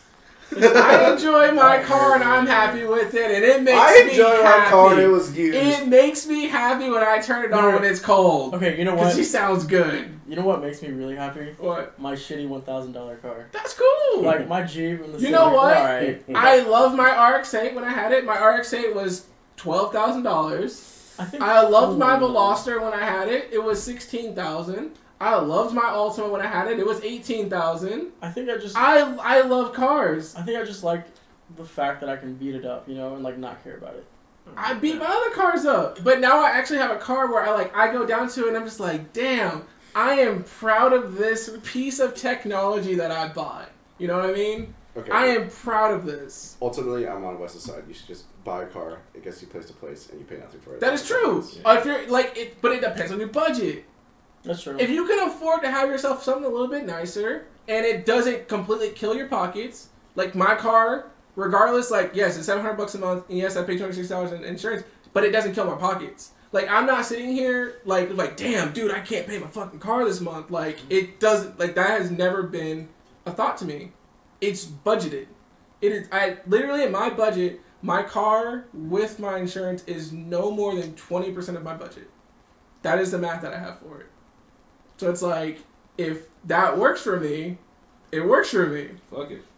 I enjoy my car and I'm happy with it, and it makes I me enjoy my happy. car and it was used. It makes me happy when I turn it on No. when it's cold. Okay, you know Because what? she sounds good. You know what makes me really happy? What? My shitty one thousand dollar car. That's cool. Like my Jeep and the You know Civic, what? alright. I love my R X eight when I had it. My R X eight was twelve thousand dollars. I think I loved my Ooh. Veloster when I had it. It was sixteen thousand dollars. I loved my Altima when I had it. It was eighteen thousand dollars. I think I just I I love cars. I think I just like the fact that I can beat it up, you know, and like not care about it. I beat my other cars up, but now I actually have a car where I like I go down to it and I'm just like, damn, I am proud of this piece of technology that I bought. You know what I mean? Okay. I am proud of this. Ultimately, I'm on West's side. You should just buy a car. It gets you place to place, and you pay nothing for it. That is true. Yeah. Uh, if you're like, it, but it depends on your budget. That's true. If you can afford to have yourself something a little bit nicer, and it doesn't completely kill your pockets, like my car, regardless, like yes, it's seven hundred bucks a month, and yes, I pay twenty six dollars in insurance, but it doesn't kill my pockets. Like I'm not sitting here like like damn, dude, I can't pay my fucking car this month. Like it doesn't like that has never been a thought to me. It's budgeted. It is. I literally in my budget, my car with my insurance is no more than twenty percent of my budget. That is the math that I have for it. So it's like if that works for me, it works for me. Fuck it.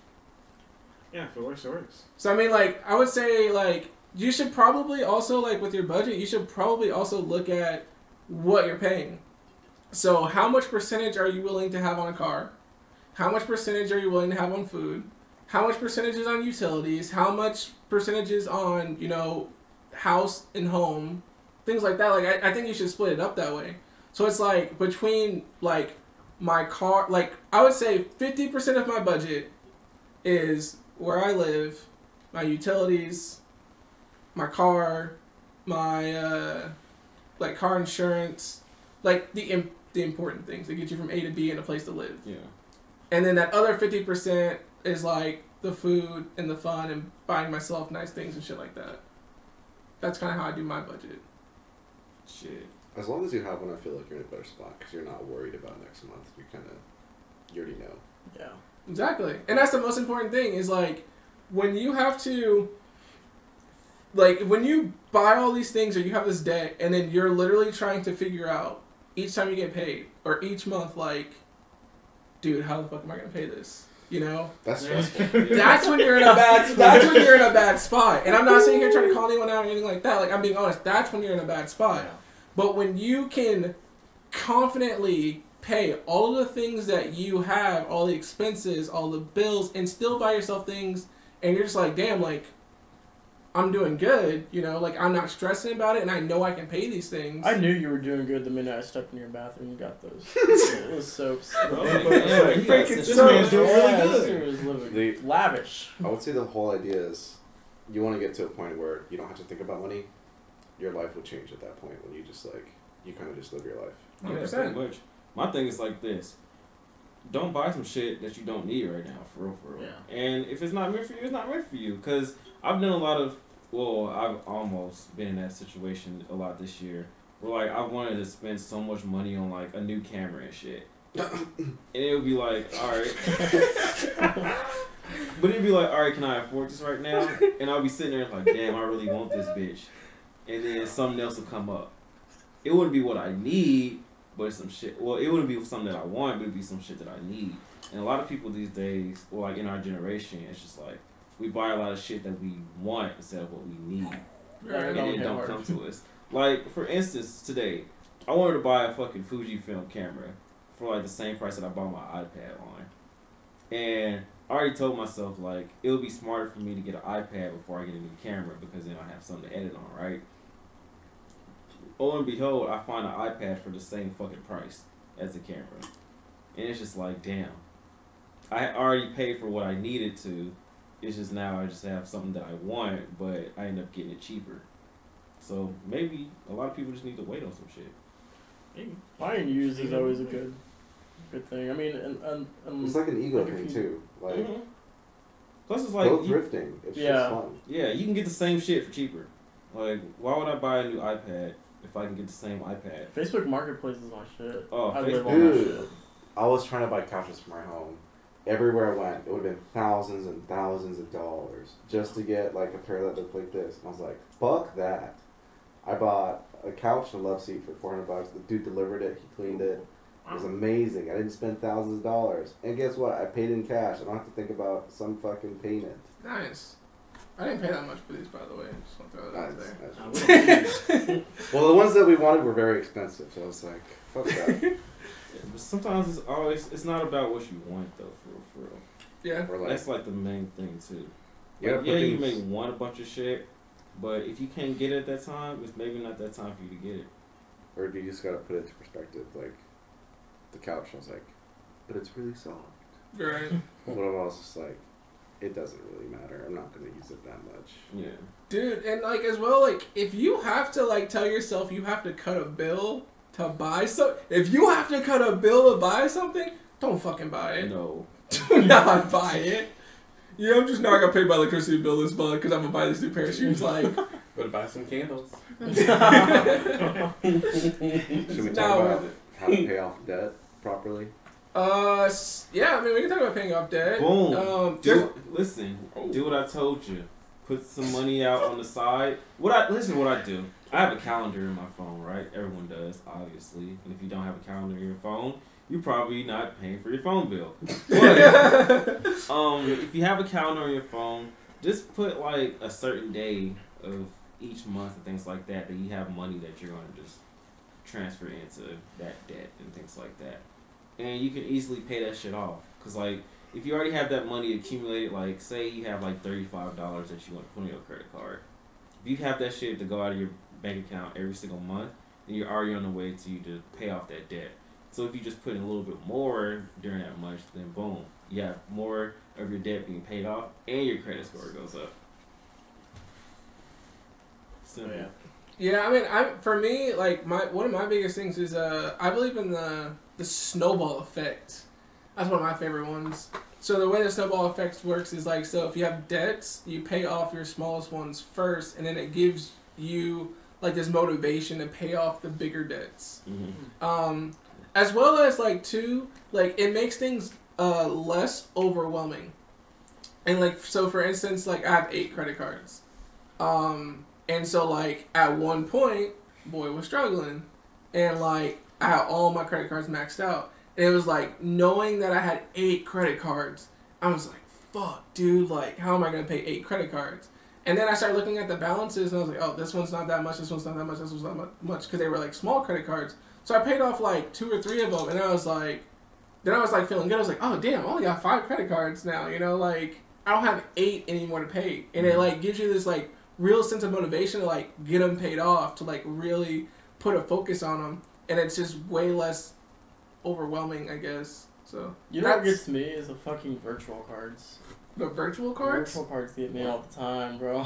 Yeah, if it works, it works. So I mean, like I would say, like you should probably also like with your budget, you should probably also look at what you're paying. So how much percentage are you willing to have on a car? How much percentage are you willing to have on food? How much percentage is on utilities? How much percentage is on, you know, house and home? Things like that. Like, I, I think you should split it up that way. So it's like between, like, my car, like, I would say fifty percent of my budget is where I live, my utilities, my car, my, uh, like, car insurance, like, the, im- the important things that get you from A to B and a place to live. Yeah. And then that other fifty percent is like the food and the fun and buying myself nice things and shit like that. That's kind of how I do my budget. Shit. As long as you have one, I feel like you're in a better spot because you're not worried about next month. You kind of, you already know. yeah. Exactly. And that's the most important thing is like when you have to, like when you buy all these things or you have this debt and then you're literally trying to figure out each time you get paid or each month, like, dude, how the fuck am I going to pay this? You know? That's stressful. That's when you're in a bad. That's when you're in a bad spot. And I'm not sitting here trying to call anyone out or anything like that. Like I'm being honest. That's when you're in a bad spot. But when you can confidently pay all of the things that you have, all the expenses, all the bills, and still buy yourself things, and you're just like, damn, like I'm doing good. You know, like I'm not stressing about it, and I know I can pay these things. I knew you were doing good the minute I stepped in your bathroom and got those those soaps. Bro, Yeah, like, but- damn, but you break got it such down. a- This man's doing really Yeah, good. this dude was living The- lavish. I would say the whole idea is you want to get to a point where you don't have to think about money. Your life will change at that point when you just like, you kind of just live your life. Yeah, one hundred pretty percent. much. My thing is like this. Don't buy some shit that you don't need right now, for real, for real. Yeah. And if it's not meant for you, it's not meant for you. Because I've done a lot of, well, I've almost been in that situation a lot this year. Where, like, I wanted to spend so much money on, like, a new camera and shit. And it would be like, alright. But it'd be like, alright, can I afford this right now? And I'll be sitting there like, damn, I really want this bitch. And then something else will come up. It wouldn't be what I need, but it's some shit. Well, it wouldn't be something that I want, but it'd be some shit that I need. And a lot of people these days, or like in our generation, it's just like, we buy a lot of shit that we want instead of what we need. Yeah, And don't it hit don't hard. come to us. Like, for instance, today, I wanted to buy a fucking Fujifilm camera for like the same price that I bought my iPad on. And I already told myself like it would be smarter for me to get an iPad before I get a new camera because then I have something to edit on, right? Oh and behold, I find an iPad for the same fucking price as the camera. And it's just like, damn. I already paid for what I needed to. It's just now I just have something that I want, but I end up getting it cheaper. So maybe a lot of people just need to wait on some shit. Buying used is always a good, good thing. I mean, and, and, and It's like an ego like if thing you- too. Like Mm-hmm. Plus, it's like both you, thrifting. It's Yeah. just fun. yeah, you can get the same shit for cheaper. Like, why would I buy a new iPad if I can get the same iPad? Facebook Marketplace is my shit. Oh, I live Facebook. on that Dude, shit. I was trying to buy couches for my home. Everywhere I went, it would have been thousands and thousands of dollars just to get like a pair that looked like this. And I was like, fuck that. I bought a couch and a love seat for four hundred bucks. The dude delivered it. He cleaned it. It was amazing. I didn't spend thousands of dollars. And guess what? I paid in cash. I don't have to think about some fucking payment. Nice. I didn't pay that much for these, by the way. Just want to throw that out Nice, there. Nah, nice. we don't need- Well, the ones that we wanted were very expensive, so I was like, fuck that. Yeah, but sometimes it's always it's not about what you want though, for real, for real. Yeah. Or like, That's like the main thing too. yeah, Like, yeah, you may want a bunch of shit, but if you can't get it at that time, it's maybe not that time for you to get it. Or you just gotta put it into perspective. Like, the couch, I was like, but it's really soft. Right. But I was just like, it doesn't really matter. I'm not gonna use it that much. Yeah. Dude, and like as well, like if you have to like tell yourself you have to cut a bill to buy so if you have to cut a bill to buy something, don't fucking buy it. No. Do not buy it. Yeah, I'm just not gonna pay my electricity bill this month because I'm gonna buy this new pair of shoes. Like, Go to buy some candles. Should we talk Not about worth it. how to pay off debt properly? Uh, s- yeah, I mean we can talk about paying off debt. Boom. Um, there's- Do listen. Do what I told you. Put some money out on the side. What I listen. What I do. I have a calendar in my phone, right? Everyone does, obviously. And if you don't have a calendar in your phone, you're probably not paying for your phone bill. But um, if you have a calendar on your phone, just put like a certain day of each month and things like that that you have money that you're going to just transfer into that debt and things like that. And you can easily pay that shit off. Because, like, if you already have that money accumulated, like, say you have, like, thirty-five dollars that you want to put on your credit card. If you have that shit to go out of your bank account every single month, then you're already on the way to you to pay off that debt. So if you just put in a little bit more during that month, then boom, you have more of your debt being paid off and your credit score goes up. Simple. Oh, yeah. Yeah, I mean, I for me, like my one of my biggest things is uh, I believe in the the snowball effect. That's one of my favorite ones. So the way the snowball effect works is like, so if you have debts, you pay off your smallest ones first, and then it gives you like this motivation to pay off the bigger debts. Mm-hmm. Um, as well as like too, like it makes things uh less overwhelming. And like so, for instance, like I have eight credit cards. Um. And so, like, at one point, boy was struggling. And, like, I had all my credit cards maxed out. And it was, like, knowing that I had eight credit cards, I was like, fuck, dude, like, how am I going to pay eight credit cards? And then I started looking at the balances, and I was like, oh, this one's not that much, this one's not that much, this one's not mu- much, because they were, like, small credit cards. So I paid off, like, two or three of them, and I was like, then I was, like, feeling good. I was like, oh, damn, I only got five credit cards now, you know? Like, I don't have eight anymore to pay. And it, like, gives you this, like, real sense of motivation to like get them paid off, to like really put a focus on them, and it's just way less overwhelming, I guess. So You know what that's- gets me is the fucking virtual cards. the virtual cards. Virtual cards get me all the time, bro.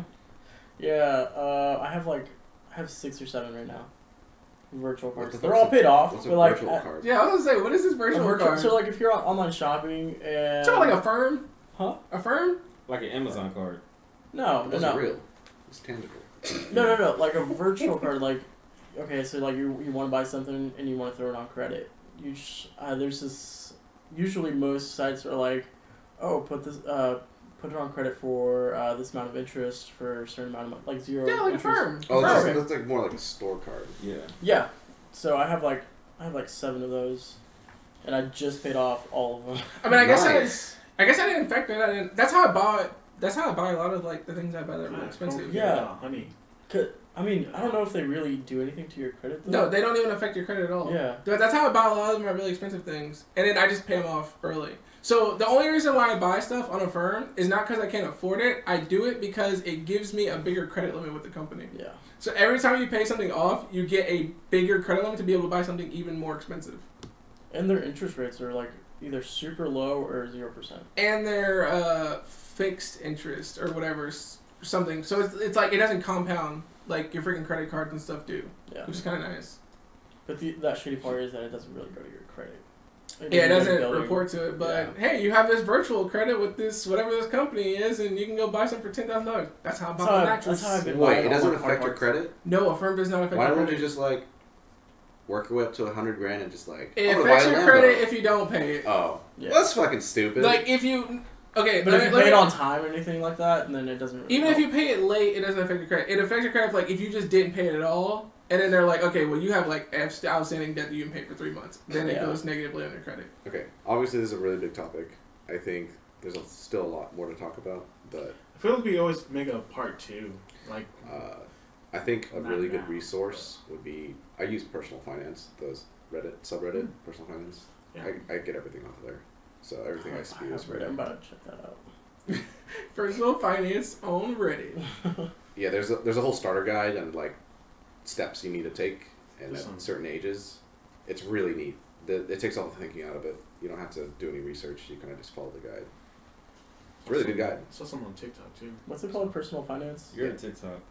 yeah, uh, I have like I have six or seven right now. Virtual What cards. the They're fuck's all paid off. What's a but like virtual at- card? Yeah, I was gonna say, what is this a virtual, virtual- card? So like if you're on online shopping and Talking like a firm, huh? a firm. Like an Amazon card. No, It no, wasn't no. real. It's tangible. No, no, no. Like a virtual card. Like, okay, so like you you want to buy something and you want to throw it on credit. You sh- uh, there's this. Usually, most sites are like, oh, put this uh put it on credit for uh, this amount of interest for a certain amount of money, like zero. Yeah, like a interest. firm. Oh, A that's, firm. that's like more like a store card. Yeah. Yeah. So I have like I have like seven of those, and I just paid off all of them. I mean, I guess Nice. I, I guess I didn't factor that in. That's how I bought. That's how I buy a lot of like the things I buy that are really expensive. Yeah. Uh, honey. Cause I mean, I don't know if they really do anything to your credit. Though. No, they don't even affect your credit at all. Yeah. But that's how I buy a lot of my really expensive things, and then I just pay them off early. So the only reason why I buy stuff on Affirm is not because I can't afford it. I do it because it gives me a bigger credit limit with the company. Yeah. So every time you pay something off, you get a bigger credit limit to be able to buy something even more expensive. And their interest rates are like either super low or zero percent. And they're uh, fixed interest or whatever, something. So it's, it's like it doesn't compound like your freaking credit cards and stuff do, Yeah. which is kind of nice. But the, that shitty part is that it doesn't really go to your credit. Yeah, it go to doesn't billing. report to it, but Yeah. hey, you have this virtual credit with this whatever this company is, and you can go buy some for ten thousand dollars. That's how I That's bought how the I- mattress. that's how I've been Wait, buying it all doesn't my affect your parts. credit? No, Affirm does not affect Why your don't credit. you just like work your way up to a hundred grand and just like It I'm gonna affects buy a your Lambo. credit if you don't pay it. Oh, Yeah. well, that's fucking stupid. Like if you, okay, But let if me- you let pay it me- on time or anything like that, and then it doesn't. Really even help. if you pay it late, it doesn't affect your credit. It affects your credit if, like if you just didn't pay it at all, and then they're like, okay, well you have like F outstanding debt that you didn't pay for three months. Then it Yeah. goes negatively on your credit. okay, obviously this is a really big topic. I think there's a, still a lot more to talk about, but I feel like we always make a part two. Like, uh, I think a Not really good now, resource would be I use Personal Finance, those Reddit subreddit, Personal Finance. Yeah. I, I get everything off of there, so everything I spew is I've read it. I'm Reddit. about to check that out. Personal finance on Reddit. Yeah, there's a there's a whole starter guide and like steps you need to take, and This at one. certain ages, it's really neat. The, it takes all the thinking out of it. You don't have to do any research. You kind of just follow the guide. It's a really good guide. I saw some on TikTok too. What's it called? Personal finance. You're Yeah. a TikTok.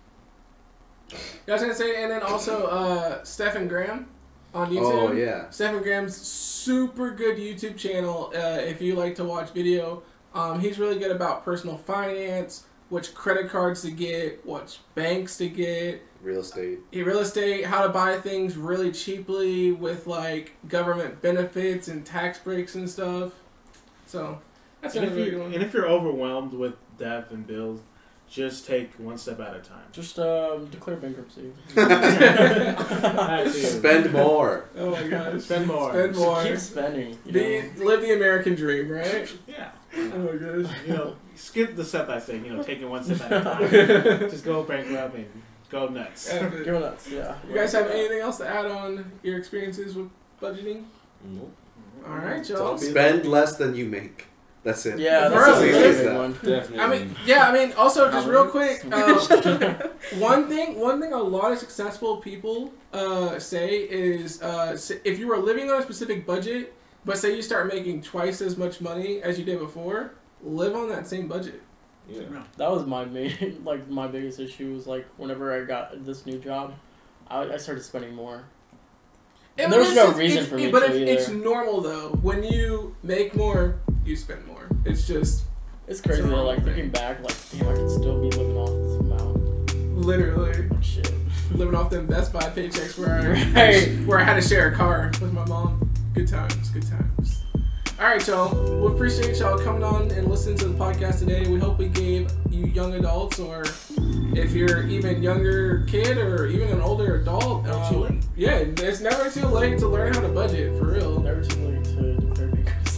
Yeah, I was gonna say, and then also uh, Stephen Graham on YouTube. Oh yeah. Stephen Graham's super good YouTube channel. Uh, if you like to watch video, um, he's really good about personal finance, which credit cards to get, which banks to get, Real estate. real estate, how to buy things really cheaply with like government benefits and tax breaks and stuff. So that's And a if, really you, good one. and if you're overwhelmed with debt and bills, just take one step at a time. Just um, declare bankruptcy. That too. Spend more. Oh my gosh. Spend more. Spend more. Keep spending. You Be, know? live the American dream, right? Yeah. Oh my gosh. You know, skip the step I say. You know, taking one step at a time. Just go bankrupt and go nuts. Go nuts. Yeah. You guys have anything else to add on your experiences with budgeting? Nope. All right, Don't y'all. spend less than you make. That's it. Yeah, For that's us, a it really is big that. one. Definitely. I mean, yeah, I mean, also just real quick, uh, one thing, one thing a lot of successful people uh, say is uh, s- if you are living on a specific budget, but say you start making twice as much money as you did before, live on that same budget. yeah. That was my main, like my biggest issue was like whenever I got this new job, I, I started spending more. And there was no it's- reason it's- for me But to it's, it's either. normal though. When you make more, you spend more. It's just It's crazy It's a though. Like normal thinking back, like damn, I could still be living off this amount. literally Like, shit. living off them Best Buy paychecks where I Right. where I had to share a car with my mom. Good times, good times. All right, y'all. We appreciate y'all coming on and listening to the podcast today. We hope we gave you young adults, or if you're even younger kid, or even an older adult, Never um, too late. Yeah, it's never too late to learn how to budget, for real. Never too late to declare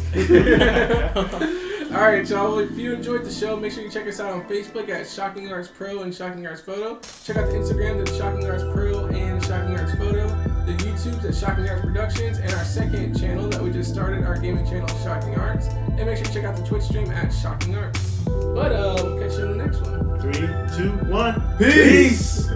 bankruptcy. All right, y'all. If you enjoyed the show, make sure you check us out on Facebook at Shocking Arts Pro and Shocking Arts Photo. Check out the Instagram at Shocking Arts Pro and Shocking Arts Photo. The YouTube's at Shocking Arts Productions, and our second channel that we just started, our gaming channel, Shocking Arts. And make sure you check out the Twitch stream at Shocking Arts. But uh, we'll catch you in the next one. Three, two, one. Peace.